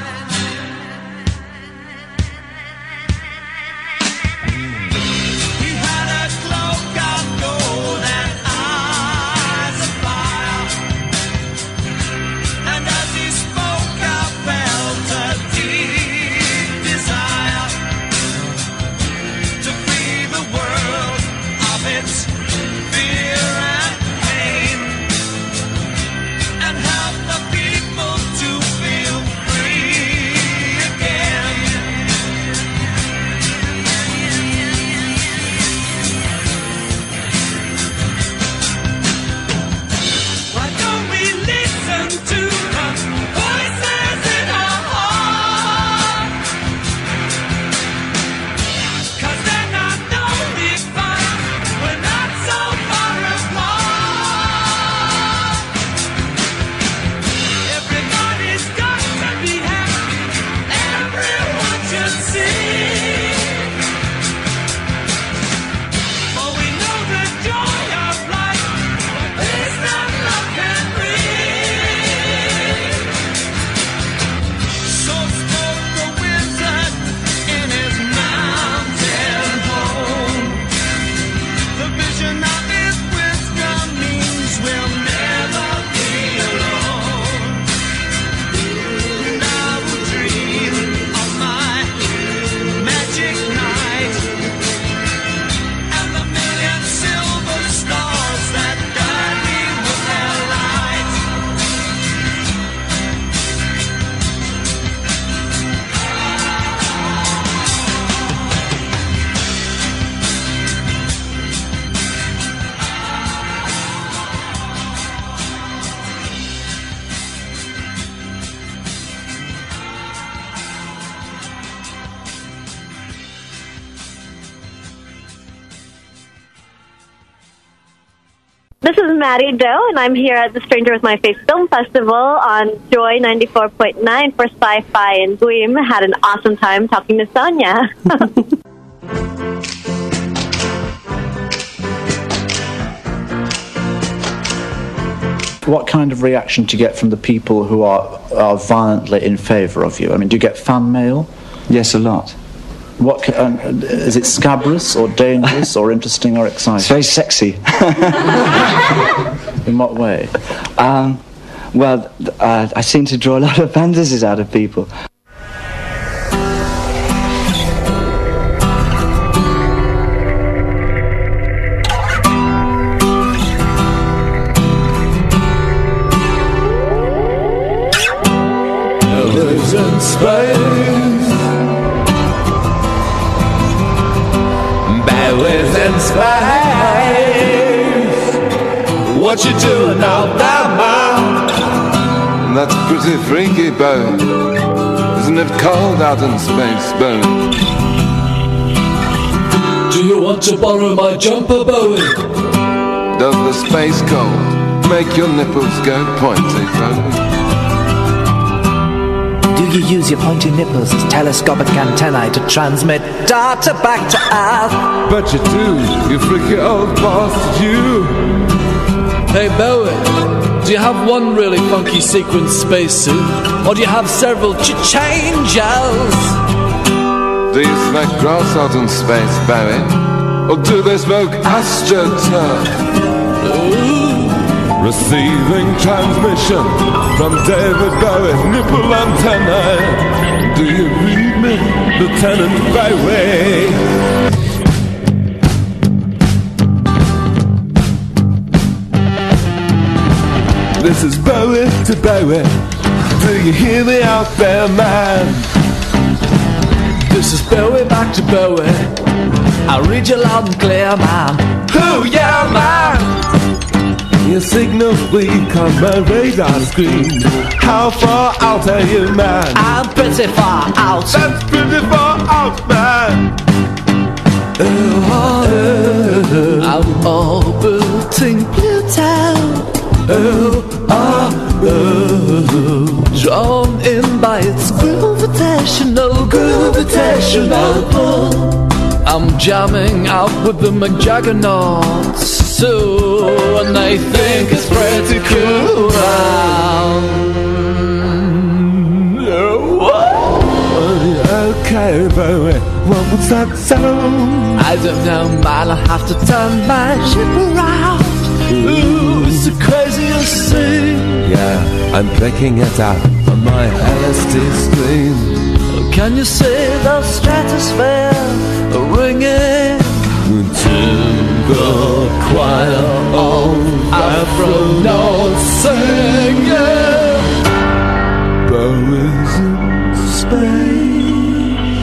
This is Maddie Doe, and I'm here at the Stranger with My Face Film Festival on Joy 94.9 for Sci-Fi and Gleam. Had an awesome time talking to Sonia. What kind of reaction do you get from the people who are violently in favour of you? I mean, do you get fan mail? Yes, a lot. What is it? Scabrous or dangerous or interesting or exciting? It's very sexy. In what way? Well, I seem to draw a lot of fantasies out of people. Lives in space. Bowies in space. What you doing out there, man? That's pretty freaky, Bowie. Isn't it cold out in space, Bowie? Do you want to borrow my jumper, Bowie? Does the space cold make your nipples go pointy, Bowie? Do you use your pointy nipples as telescopic antennae to transmit data back to Earth? Bet you do, you freaky old bastard, you. Hey Bowie, do you have one really funky sequin spacesuit? Or do you have several changes? Do you smack grass out in space, Bowie? Or do they smoke astroturf? Receiving transmission from David Bowie's nipple antenna. Do you read me, Lieutenant Bowie? This is Bowie to Bowie. Do you hear me out there, man? This is Bowie back to Bowie. I read you loud and clear, man. Who, yeah, man? Your signal's weak on my radar screen. How far out are you, man? I'm pretty far out. That's pretty far out, man. I'm orbiting Pluto. Drawn in by its gravitational pull. I'm jamming out with the McJaggernauts too, and they think it's pretty cool. Okay, Bowie, what was that sound? I don't know, man, I'll have to turn my ship around. Ooh, it's the craziest thing. Yeah, I'm picking it up on my LSD screen. Can you see the stratosphere ringing to the choir of astronauts singing? Bowie's in space.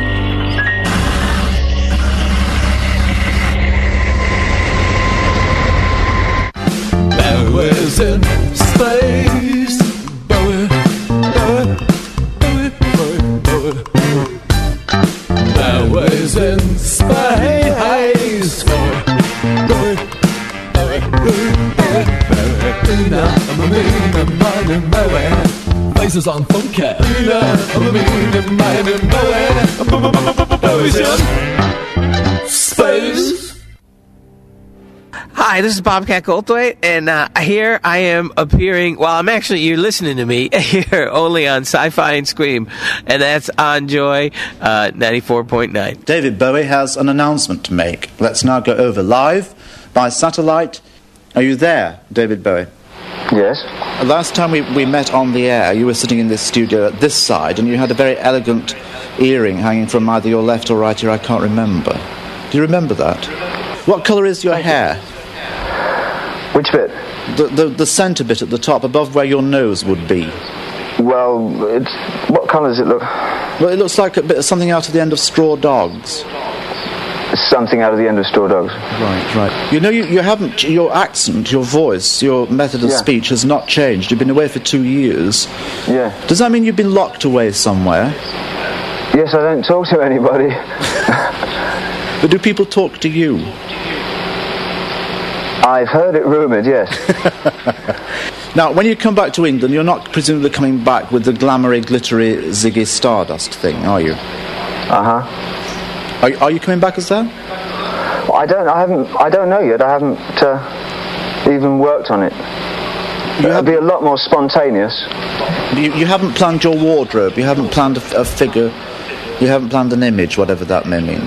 Bowie's in space. Bowie, Bowie, Bowie, Bowie, Bowie. Bowie's in space. Bowie, Bowie, Bowie, Bowie, Bowie. Faces on funky. Bowie's in space. Hi, this is Bobcat Goldthwait, and here I am appearing, well, you're listening to me here only on Sci-Fi and Scream, and that's on Joy 94.9. David Bowie has an announcement to make. Let's now go over live by satellite. Are you there, David Bowie? Yes. Last time we met on the air, you were sitting in this studio at this side, and you had a very elegant earring hanging from either your left or right ear, I can't remember. Do you remember that? What colour is your hair? Which bit? The centre bit at the top, above where your nose would be. Well, what colour does it look? Well, it looks like a bit of something out of the end of Straw Dogs. Something out of the end of Straw Dogs. Right. You know, you haven't, your accent, your voice, your method of speech has not changed. You've been away for 2 years. Yeah. Does that mean you've been locked away somewhere? Yes, I don't talk to anybody. But do people talk to you? I've heard it rumoured, yes. Now, when you come back to England, you're not presumably coming back with the glamoury, glittery Ziggy Stardust thing, are you? Uh-huh. Are you coming back as that? Well, I don't know yet. I haven't even worked on it. It'll be a lot more spontaneous. You haven't planned your wardrobe, you haven't planned a figure, you haven't planned an image, whatever that may mean.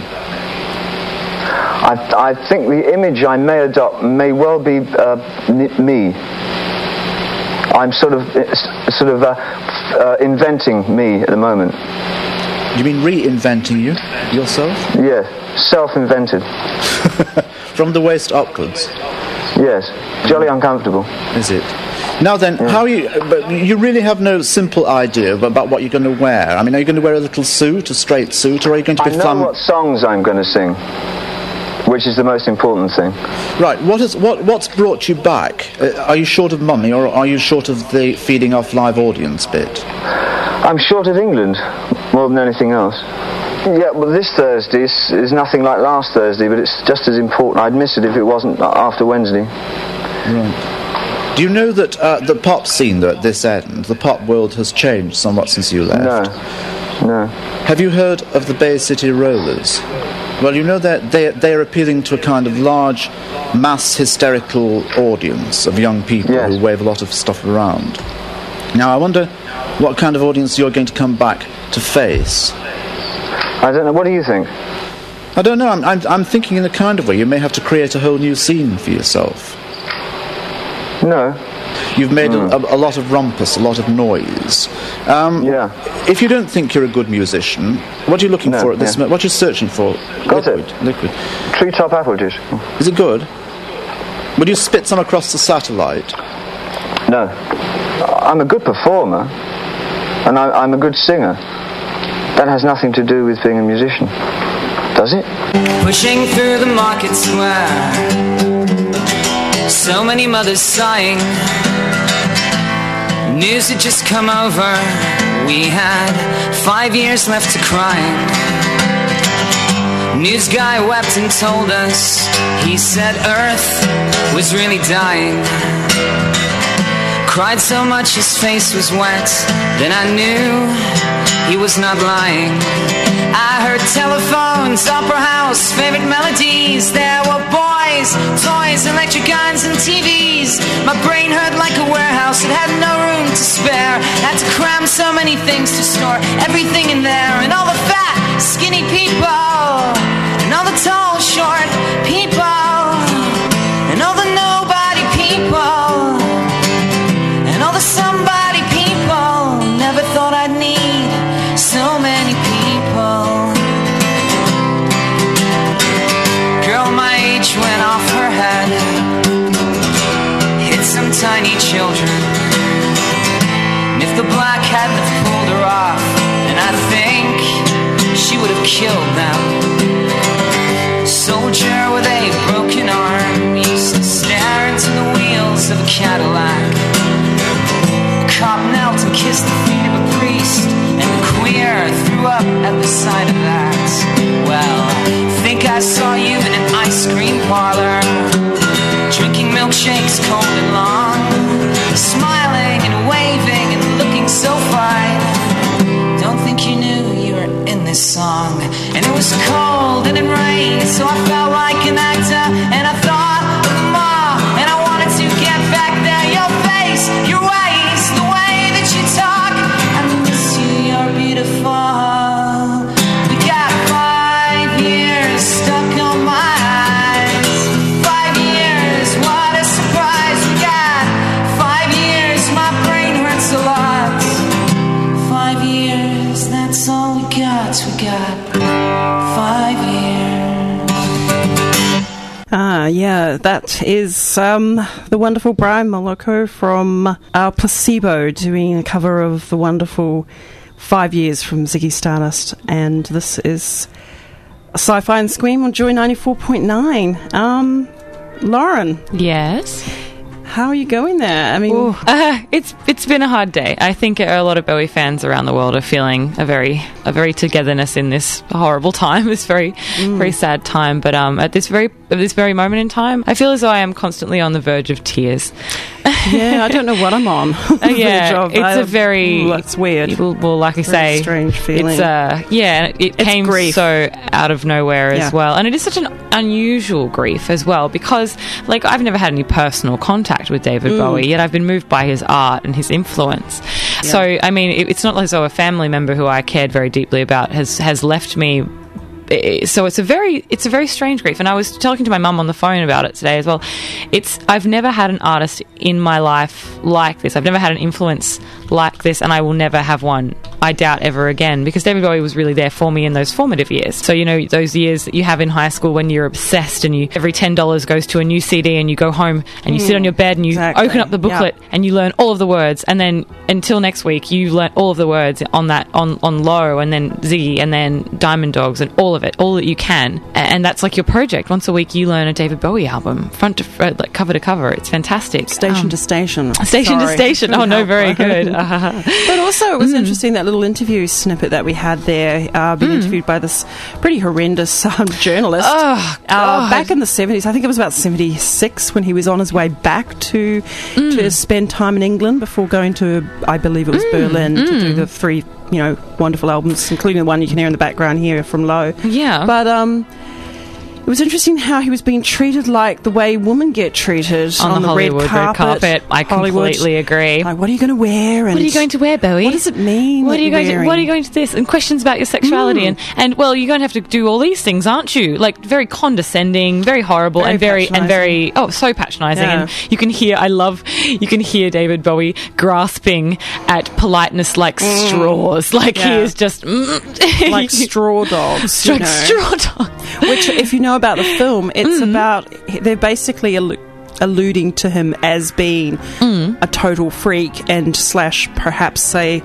I think the image I may adopt may well be me. I'm sort of inventing me at the moment. You mean reinventing yourself? Yeah, self-invented. From the waist upwards? Yes, jolly uncomfortable. Is it? Now then, how are you... But you really have no simple idea about what you're going to wear. I mean, are you going to wear a little suit, a straight suit, or are you going to be... I know what songs I'm going to sing, which is the most important thing. Right, what's brought you back? Are you short of money, or are you short of the feeding off live audience bit? I'm short of England, more than anything else. Yeah, well, this Thursday is nothing like last Thursday, but it's just as important. I'd miss it if it wasn't after Wednesday. Right. Do you know that the pop scene at this end, the pop world, has changed somewhat since you left? No. Have you heard of the Bay City Rollers? Well, you know that they're appealing to a kind of large, mass hysterical audience of young people who wave a lot of stuff around. Now, I wonder what kind of audience you're going to come back to face. I don't know. What do you think? I don't know. I'm thinking in a kind of way you may have to create a whole new scene for yourself. No. You've made a lot of rumpus, a lot of noise. If you don't think you're a good musician, what are you looking for at this moment? What are you searching for? Liquid. Treetop apple juice. Is it good? Would you spit some across the satellite? No. I'm a good performer, and I'm a good singer. That has nothing to do with being a musician, does it? Pushing through the market square, so many mothers sighing. News had just come over, we had 5 years left to crying. News guy wept and told us, he said Earth was really dying. Cried so much his face was wet, then I knew he was not lying. I heard telephones, opera house, favorite melodies. There were boys, toys, electric guns and TVs. My brain hurt like a warehouse, it had no room to spare. Had to cram so many things to store everything in there. And all the fat, skinny people, and all the tall, short people, and all the nobody people, and all the somebody people. Never thought I'd need so many people. Girl my age went off her head, hit some tiny children. And if the black hadn't have pulled her off, then I think she would have killed them. Soldier with a broken arm used to stare into the wheels of a Cadillac. The cop knelt and kissed the feet of a priest, and the queer threw up at the sight of that. Well, think I saw you in an ice cream parlor, drinking milkshakes cold and long, smiling and waving and looking so fine. Don't think you knew you were in this song. And it was cold and it rained, so I felt like an actor, and I thought of Ma, and I wanted to get back there. Your face, your ways, the way that you talk, I miss you, you're beautiful. We got 5 years stuck on my eyes. 5 years, what a surprise. We got 5 years, my brain hurts a lot. 5 years, that's all we got. We got 5 years. Yeah, that is the wonderful Brian Moloko from Placebo doing a cover of the wonderful 5 Years from Ziggy Stardust. And this is Sci-Fi and Scream on Joy 94.9. Lauren. Yes? how are you going there? I mean, it's been a hard day. I think a lot of Bowie fans around the world are feeling a very togetherness in this horrible time, this very sad time. But at this very moment in time, I feel as though I am constantly on the verge of tears. Yeah, I don't know what I'm on. It's weird. Well, like I say, strange feeling. It came grief. so out of nowhere as well, and it is such an unusual grief as well because, like, I've never had any personal contact with David Bowie, yet I've been moved by his art and his influence. Yeah. So, I mean, it's not as though a family member who I cared very deeply about has left me. So it's a very strange grief, and I was talking to my mum on the phone about it today as well. I've never had an artist in my life like this. I've never had an influence like this, and I will never have one, I doubt, ever again, because David Bowie was really there for me in those formative years. So, you know, those years that you have in high school when you're obsessed and every $10 goes to a new CD, and you go home and you sit on your bed and you open up the booklet and you learn all of the words, and then until next week you learn all of the words on Low, and then Ziggy, and then Diamond Dogs, and all of it, all that you can, and that's like your project. Once a week you learn a David Bowie album front to like cover to cover. It's fantastic. Station to station. To station. Oh no, very good. But also it was interesting, that little interview snippet that we had there, being interviewed by this pretty horrendous journalist back in the 70s. I think it was about 76 when he was on his way back to spend time in England before going to, I believe it was Berlin, to do the 3 wonderful albums, including the one you can hear in the background here from Low. Yeah. But it was interesting how he was being treated like the way women get treated on the Hollywood red carpet. I completely agree. Like, what are you going to wear? And what are you going to wear, Bowie? What does it mean? What are you going to this? And questions about your sexuality. And well, you're going to have to do all these things, aren't you? Like, very condescending, very horrible, so patronising. Yeah. And you can hear David Bowie grasping at politeness like straws. Like he is just like straw dogs. Straw dogs. Which, if you know about the film, it's about, they're basically alluding to him as being a total freak and / perhaps a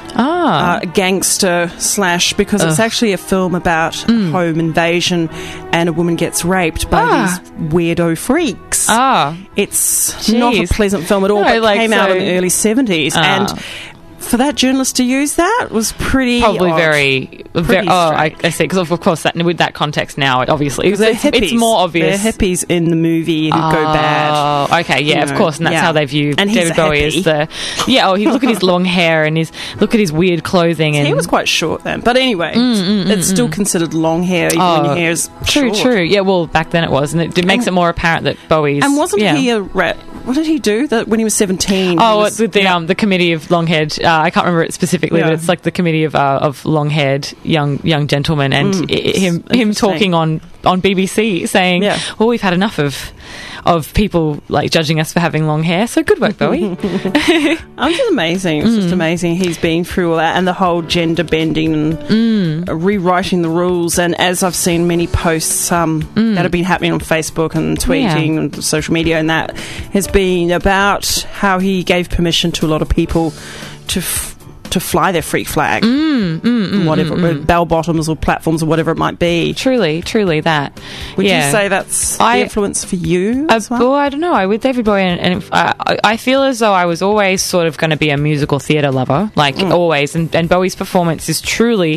gangster / because it's actually a film about home invasion and a woman gets raped by these weirdo freaks. It's not a pleasant film at all, but came out in the early 70s and for that journalist to use that was probably odd. very I see, because of course that with that context now it's more obvious. They're hippies in the movie who go bad. Okay, yeah, of course, and that's how they view David Bowie as the look at his long hair and look at his weird clothing. And he was quite short then, but anyway, it's still considered long hair even when your hair is short. True. Yeah, well, back then it was, and it makes it more apparent that Bowie's. And wasn't he a rat? What did he do when he was 17? With the committee of long-haired. I can't remember it specifically, but it's like the committee of long-haired young gentlemen, and him talking on BBC saying, "Well, we've had enough of people like judging us for having long hair. So good work, Bowie." It's just amazing. It's just amazing. He's been through all that and the whole gender bending and rewriting the rules. And as I've seen many posts that have been happening on Facebook and tweeting and social media, and that has been about how he gave permission to a lot of people to fly their freak flag, whatever, bell bottoms or platforms or whatever it might be. Truly that. Would you say that's the influence for you as well? Well, I don't know. With David Bowie, and I feel as though I was always sort of going to be a musical theatre lover, like always. And Bowie's performance is truly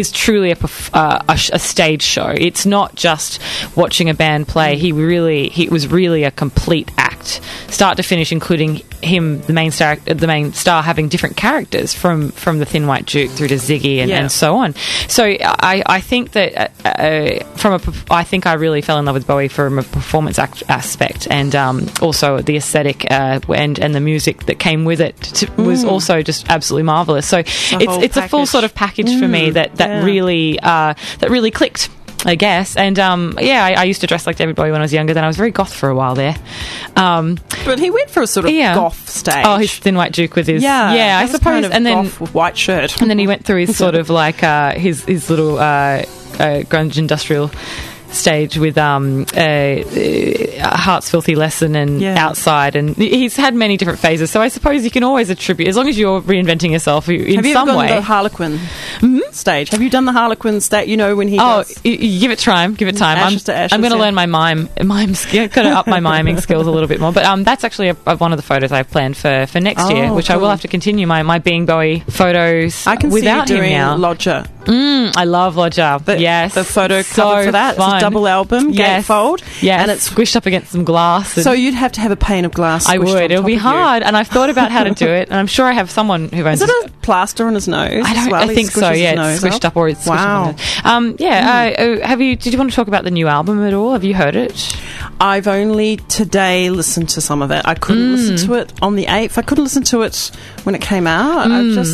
a stage show. It's not just watching a band play. He was really a complete act, start to finish, including him, the main star, having different characters from the Thin White Duke through to Ziggy and so on. So I think that I think I really fell in love with Bowie from a performance aspect, and also the aesthetic and the music that came with it was also just absolutely marvelous. So it's a full sort of package for me that really clicked, I guess. And I used to dress like David Bowie when I was younger. Then I was very goth for a while there. But he went for a sort of goth stage. Oh, his Thin White Duke with his I suppose, kind of and then goth with white shirt. And then he went through his sort of like his little grunge industrial stage with Heart's Filthy Lesson and Outside, and he's had many different phases. So I suppose you can always attribute, as long as you're reinventing yourself in some way. Have you ever done the Harlequin stage? Have you done the Harlequin stage? You know, when he does... give it time. Give it time. Ashes to Ashes, I'm going to learn my mime skill. Got to up my miming skills a little bit more. But that's actually one of the photos I've planned for next year, which I will have to continue my Being Bowie photos. I can without see you doing him now. Lodger. I love Lodger. Yes, the photo cover for that. Fun. It's a double album, gatefold. Yes, and it's squished up against some glass. So you'd have to have a pane of glass. I would. It'll be hard, and I've thought about how to do it. And I'm sure I have someone who owns. Is it a plaster on his nose? I think so. Yeah, it's squished up or it's squished up. Have you? Did you want to talk about the new album at all? Have you heard it? I've only today listened to some of it. I couldn't listen to it on the 8th. I couldn't listen to it when it came out.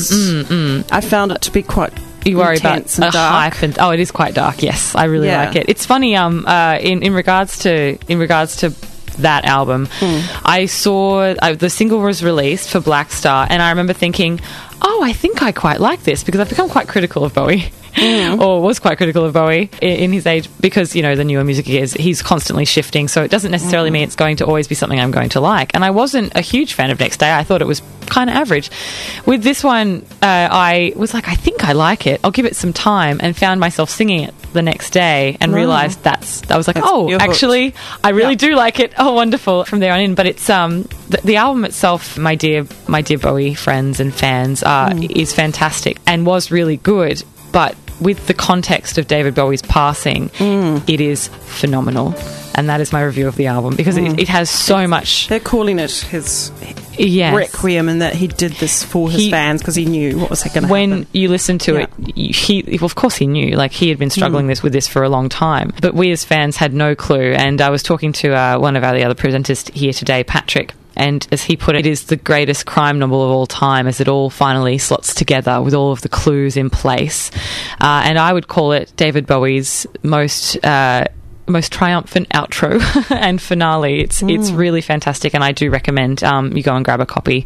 I found it to be quite. You worry about and dark. Hype and it is quite dark. Yes, I really like it. It's funny. In regards to that album, I saw the single was released for Black Star, and I remember thinking, I think I quite like this, because I've become quite critical of Bowie. Or was quite critical of Bowie in his age, because, the newer music he's constantly shifting, so it doesn't necessarily mean it's going to always be something I'm going to like. And I wasn't a huge fan of Next Day. I thought it was kind of average. With this one, I was like, I think I like it. I'll give it some time, and found myself singing it the next day and realised I was like, actually, I really do like it. Oh, wonderful. From there on in. But it's the album itself, my dear Bowie friends and fans, is fantastic and was really good. But with the context of David Bowie's passing, it is phenomenal. And that is my review of the album, because it has so much... They're calling it his requiem, and that he did this for his fans because he knew what was going to happen. When you listen to it, of course he knew. Like, he had been struggling with this for a long time. But we as fans had no clue. And I was talking to one of the other presenters here today, Patrick, and as he put it, it is the greatest crime novel of all time, as it all finally slots together with all of the clues in place. And I would call it David Bowie's most triumphant outro and finale. It's really fantastic, and I do recommend you go and grab a copy,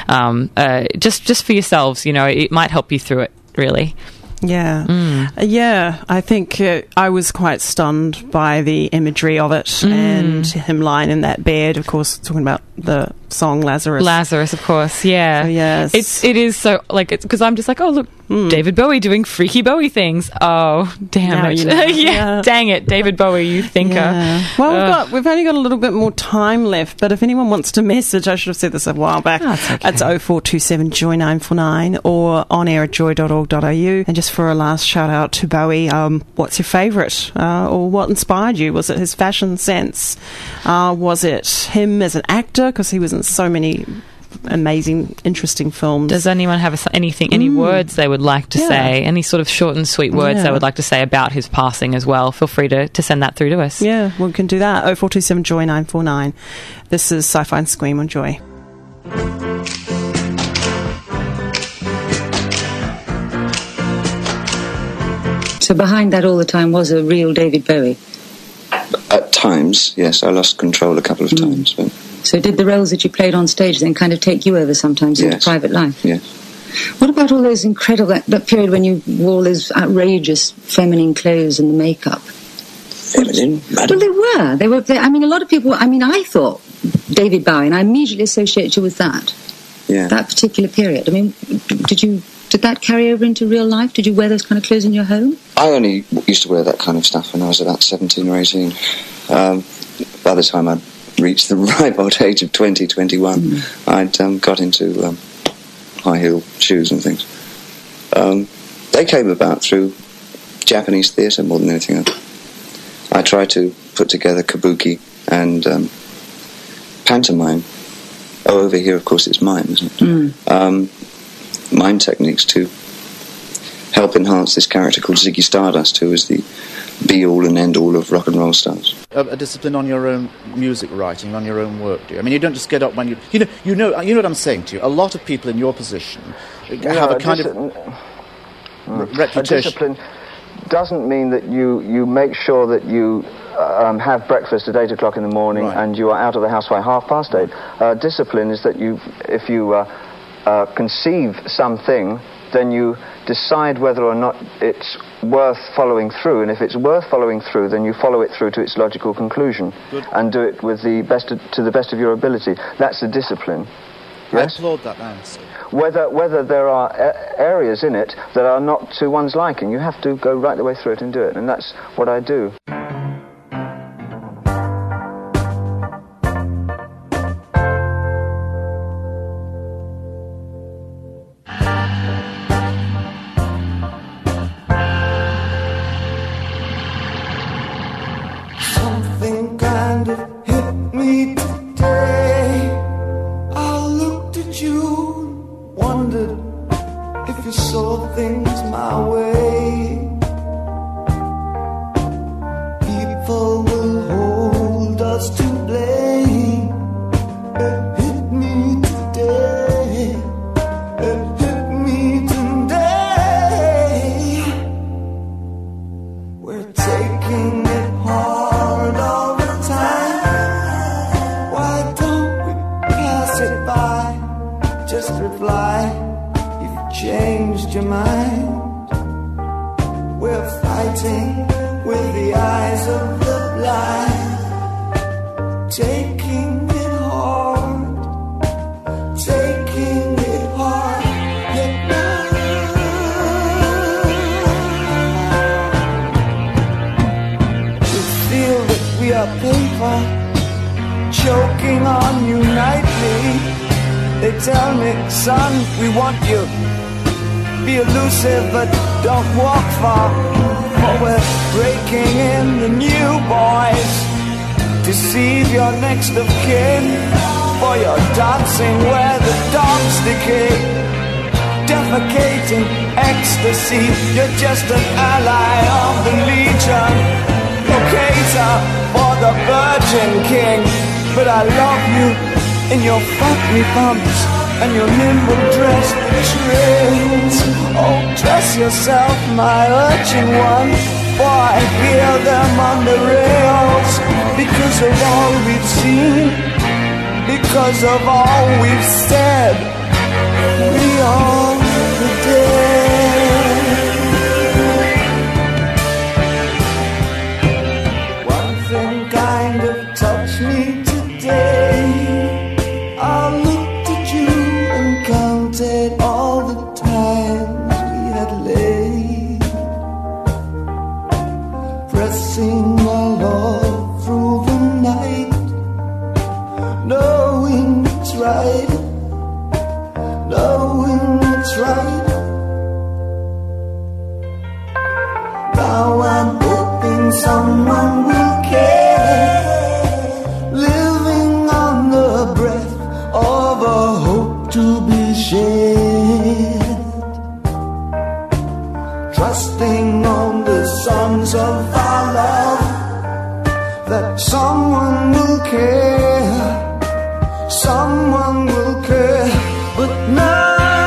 just for yourselves. It might help you through it, really. I think I was quite stunned by the imagery of it, and him lying in that bed, of course, talking about the song Lazarus, of course. Yeah. So, yes, it is so, like, because I'm just like, oh, look, David Bowie doing freaky Bowie things. Oh, damn it. Dang it, David Bowie, you thinker. Well, we've only got a little bit more time left, but if anyone wants to message, I should have said this a while back. It's 0427 Joy 949 or on air at joy.org.au. And just for a last shout out to Bowie, what's your favourite, or what inspired you? Was it his fashion sense? Was it him as an actor, because he was in so many amazing, interesting films? Does anyone have any words they would like to say? Any sort of short and sweet words they would like to say about his passing as well? Feel free to send that through to us. Yeah, we can do that. 0427 Joy 949. This is Sci-Fi and Scream on Joy. So behind that all the time was a real David Bowie? At times, yes. I lost control a couple of times. But... So did the roles that you played on stage then kind of take you over sometimes into private life? Yes. What about all those incredible... that period when you wore all those outrageous feminine clothes and the makeup? Feminine? Madam? Well, they were... I mean, a lot of people... I mean, I thought David Bowie, and I immediately associate you with that. Yeah. That particular period. I mean, did that carry over into real life? Did you wear those kind of clothes in your home? I only used to wear that kind of stuff when I was about 17 or 18. By the time I'd reached the ripe old age of 20, 21, I'd got into high heel shoes and things. They came about through Japanese theatre more than anything else. I tried to put together kabuki and pantomime. Over here, of course, it's mime, isn't it? Mime techniques to help enhance this character called Ziggy Stardust, who is the be-all and end-all of rock and roll stars. A discipline on your own music writing, on your own work, do you? I mean, you don't just get up when you know what I'm saying to you. A lot of people in your position have a kind of reputation. A discipline doesn't mean that you make sure that you have breakfast at 8 o'clock in the morning and you are out of the house by 8:30. Discipline is that if you conceive something then you decide whether or not it's worth following through, and if it's worth following through, then you follow it through to its logical conclusion. Good. And do it with to the best of your ability. That's the discipline. I Yes? applaud that answer. Whether there are areas in it that are not to one's liking, you have to go right the way through it and do it, and that's what I do. Something kind of hit me today. I looked at you and wondered if you saw things my way. People will hold us to blame. It hit me today. It hit me today. We're taking it hard all the time. Why don't we pass it by? Just reply, you've changed your mind. We're fighting with the eyes of the blind. Taking it hard. Taking it hard. Yet feel that we are paper, choking on you nightly. They tell me, son, we want you. Be elusive, but don't walk far. For we're breaking in the new boys. Deceive your next of kin. For you're dancing where the dogs decay. Defecating ecstasy. You're just an ally of the legion. Locator for the Virgin King. But I love you in your fuck-me bumps and your nimble dress that trails. Oh, dress yourself, my urchin one, for I hear them on the rails. Because of all we've seen, because of all we've said, we are the dead. One thing kind of touched me today. I looked at you and counted all the times we had laid, pressing our love through the night, knowing it's right, knowing it's right. Now I'm hoping someone will care, living on the breath of a hope to be shared, trusting on the songs of our love that someone will care, someone will care, but now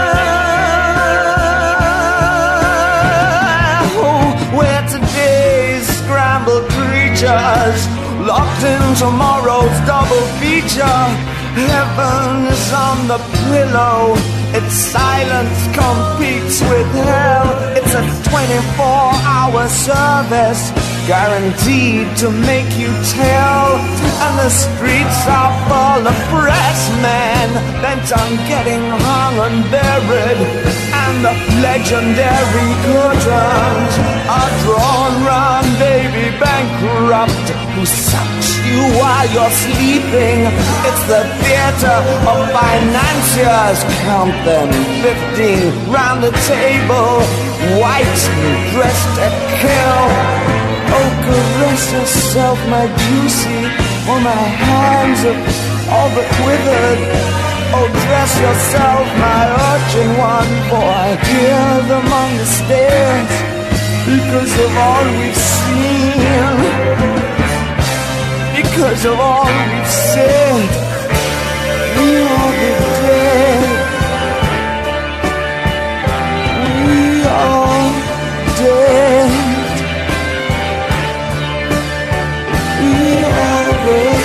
we're today's scrambled creatures, locked in tomorrow's double feature. Heaven is on the pillow, its silence competes with hell. It's a 24-hour service, guaranteed to make you tell. And the streets are full of press men, bent on getting hung and buried. And the legendary curtains are drawn round baby bankrupt, who sucks you while you're sleeping. It's the theater of financiers, count them, 15 round the table, white and dressed to kill. Oh, caress yourself, my juicy, for my hands are all but withered. Oh, dress yourself, my urchin one, for I hear them on the stairs. Because of all we've seen, because of all we've said, we are the dead. We are dead. We are the dead.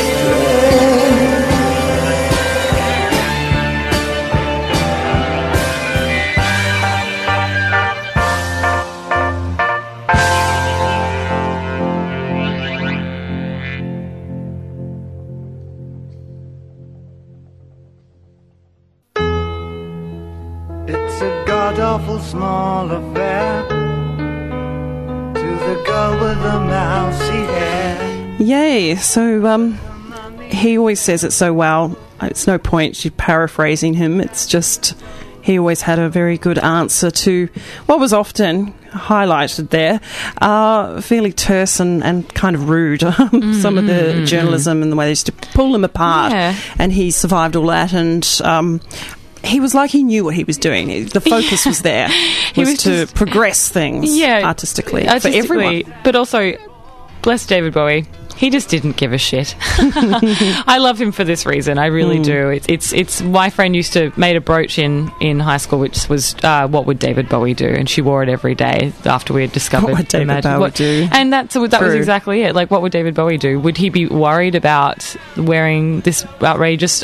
small affair. To the girl with the mousy hair. Yay. So he always says it so well. It's no point you paraphrasing him. It's just he always had a very good answer to what was often highlighted there, fairly terse and kind of rude. Some of the journalism and the way they used to pull them apart. Yeah. And he survived all that, and he was like he knew what he was doing. The focus was there. He was to progress things artistically for everyone. But also, bless David Bowie, he just didn't give a shit. I love him for this reason. I really do. It's my friend used to made a brooch in high school, which was what would David Bowie do, and she wore it every day after we had discovered what would David Bowie do. And that was exactly it. Like, what would David Bowie do? Would he be worried about wearing this outrageous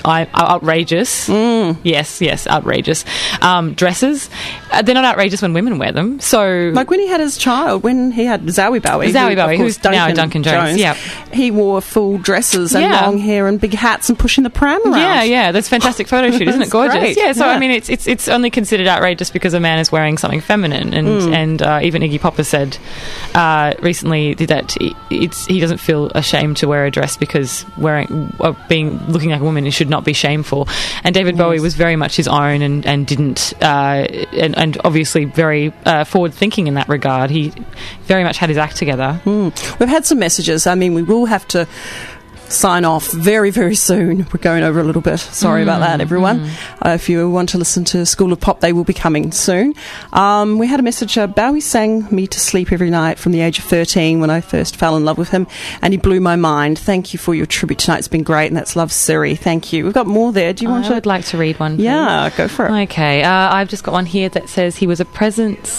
dresses? They're not outrageous when women wear them. So, like when he had his child, when he had Zoe Bowie, who's now Duncan Jones. Yeah. He wore full dresses and long hair and big hats and pushing the pram around. Yeah. That's a fantastic photo shoot, isn't it? Gorgeous. Great. Yeah. So I mean, it's only considered outrageous because a man is wearing something feminine, and even Iggy Pop has said recently that he doesn't feel ashamed to wear a dress because looking like a woman should not be shameful. And David Bowie was very much his own and didn't and obviously very forward thinking in that regard. He very much had his act together. We've had some messages. I mean, we will have to sign off very, very soon. We're going over a little bit. Sorry about that, everyone. If you want to listen to School of Pop, they will be coming soon. We had a message. Bowie sang me to sleep every night from the age of 13 when I first fell in love with him, and he blew my mind. Thank you for your tribute tonight. It's been great, and that's Love Siri. Thank you. We've got more there. Do you want to? I would like to read one, please. Yeah, go for it. Okay. I've just got one here that says he was a presence.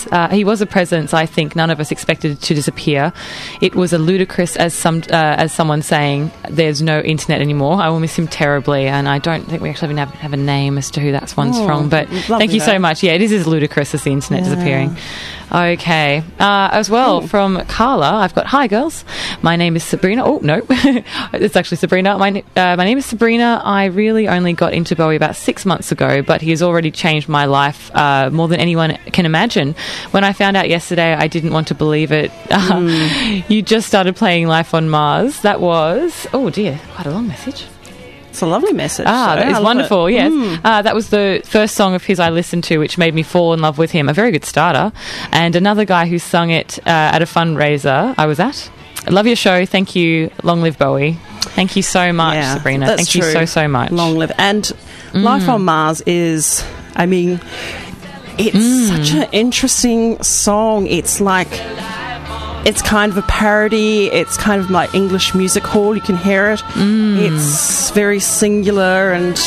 I think none of us expected to disappear. It was a ludicrous as someone saying there's no internet anymore. I will miss him terribly, and I don't think we actually even have a name as to who that one's from, but thank you so much. Yeah, it is as ludicrous as the internet disappearing. Okay. As well, from Carla, I've got, hi girls, my name is Sabrina. Oh, no, it's actually Sabrina. My name is Sabrina. I really only got into Bowie about 6 months ago, but he has already changed my life more than anyone can imagine. When I found out yesterday, I didn't want to believe it. You just started playing Life on Mars. That was, oh dear, quite a long message. It's a lovely message. That is wonderful, yes. That was the first song of his I listened to, which made me fall in love with him. A very good starter. And another guy who sung it at a fundraiser I was at. I love your show. Thank you. Long live Bowie. Thank you so much, Sabrina. Thank you so much. Long live. And Life on Mars is, I mean, it's such an interesting song. It's like, it's kind of a parody. It's kind of like English music hall. You can hear it. It's very singular and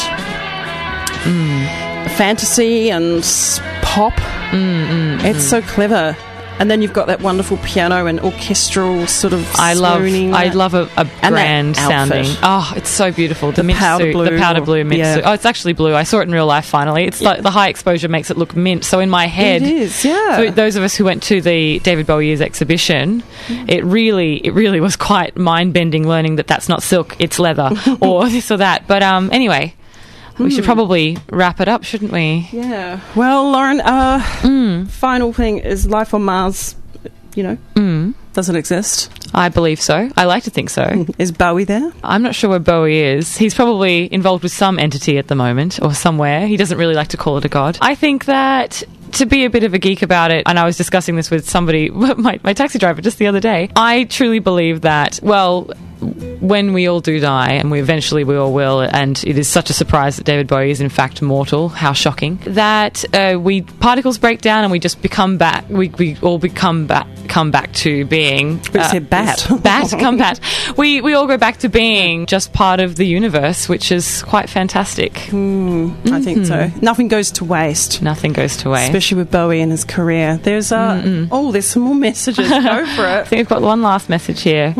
fantasy and pop. It's so clever. And then you've got that wonderful piano and orchestral sort of swooning. I love a grand sounding. Oh, it's so beautiful. The mint suit, the powder blue mint suit. Oh, it's actually blue. I saw it in real life finally. It's like the high exposure makes it look mint. So in my head, it is, yeah. For those of us who went to the David Bowie Years exhibition, it really was quite mind-bending learning that that's not silk, it's leather or this or that. But anyway, we should probably wrap it up, shouldn't we? Yeah. Well, Lauren, final thing is Life on Mars, does it exist? I believe so. I like to think so. Is Bowie there? I'm not sure where Bowie is. He's probably involved with some entity at the moment or somewhere. He doesn't really like to call it a god. I think that to be a bit of a geek about it, and I was discussing this with somebody, my taxi driver just the other day, I truly believe that, well, when we all do die, and we all will, and it is such a surprise that David Bowie is in fact mortal, how shocking, that particles break down and we just become back, we all come back to being... bat. We all go back to being just part of the universe, which is quite fantastic. I think so. Nothing goes to waste. Nothing goes to waste. Especially with Bowie and his career. There's there's some more messages. Go for it. I think we've got one last message here.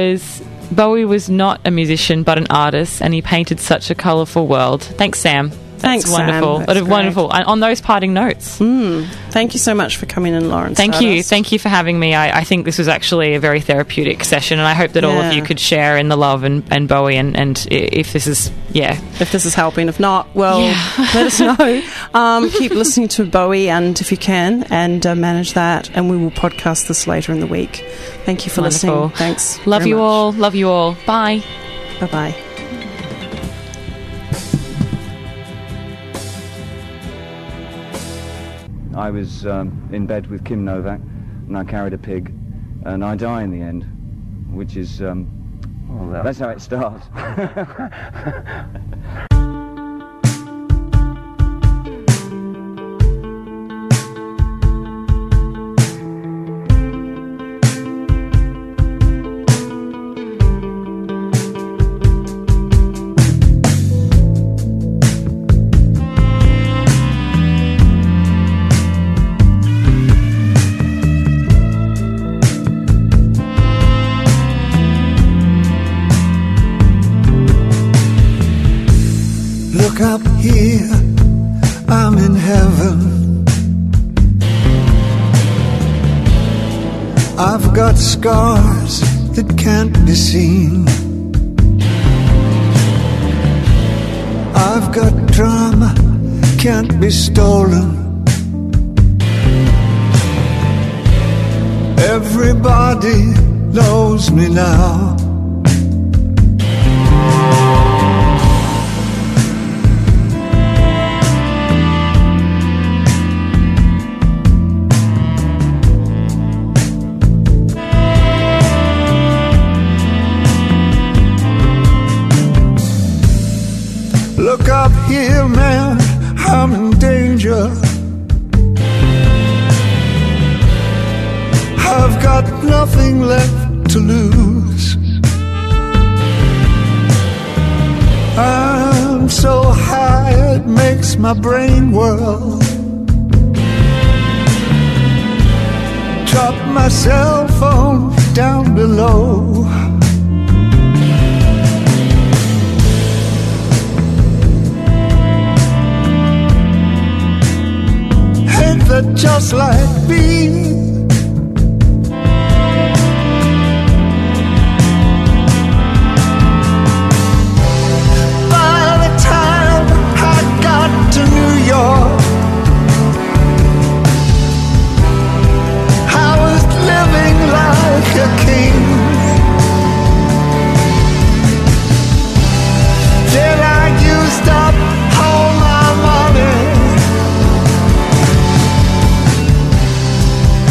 Bowie was not a musician but an artist, and he painted such a colourful world. Thanks, Sam. Thanks, wonderful. Sam. That's wonderful. And on those parting notes, thank you so much for coming in, Lauren. Thank you for having me. I think this was actually a very therapeutic session, and I hope that all of you could share in the love and Bowie, and if this is if this is helping. If not, well, let us know. Keep listening to Bowie, and if you can, and manage that, and we will podcast this later in the week. Thank you for listening. Thanks. Love you all. Love you all. Bye. Bye. I was in bed with Kim Novak, and I carried a pig, and I die in the end, which is, that's how it starts. Look up here, I'm in heaven. I've got scars that can't be seen. I've got drama, can't be stolen. Everybody knows me now. Look up here, man, I'm in danger. I've got nothing left to lose. I'm so high it makes my brain whirl. Drop my cell phone down below. That just like me, by the time I got to New York, I was living like a king. Then I used up all my money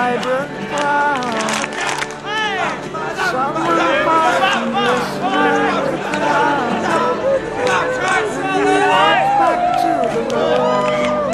vibrant crowd. Somewhere apart from this moving crowd. And we walk back to the road.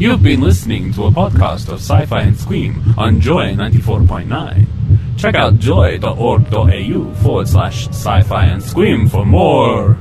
You've been listening to a podcast of Sci-Fi and Scream on Joy 94.9. Check out joy.org.au/sci-fi and scream for more.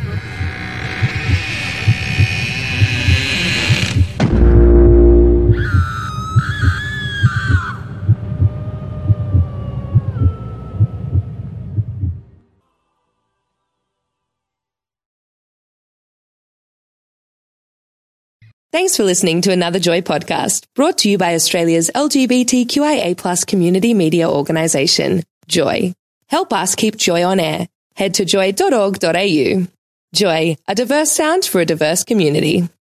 Thanks for listening to another Joy podcast, brought to you by Australia's LGBTQIA+ community media organisation, Joy. Help us keep Joy on air. Head to joy.org.au. Joy, a diverse sound for a diverse community.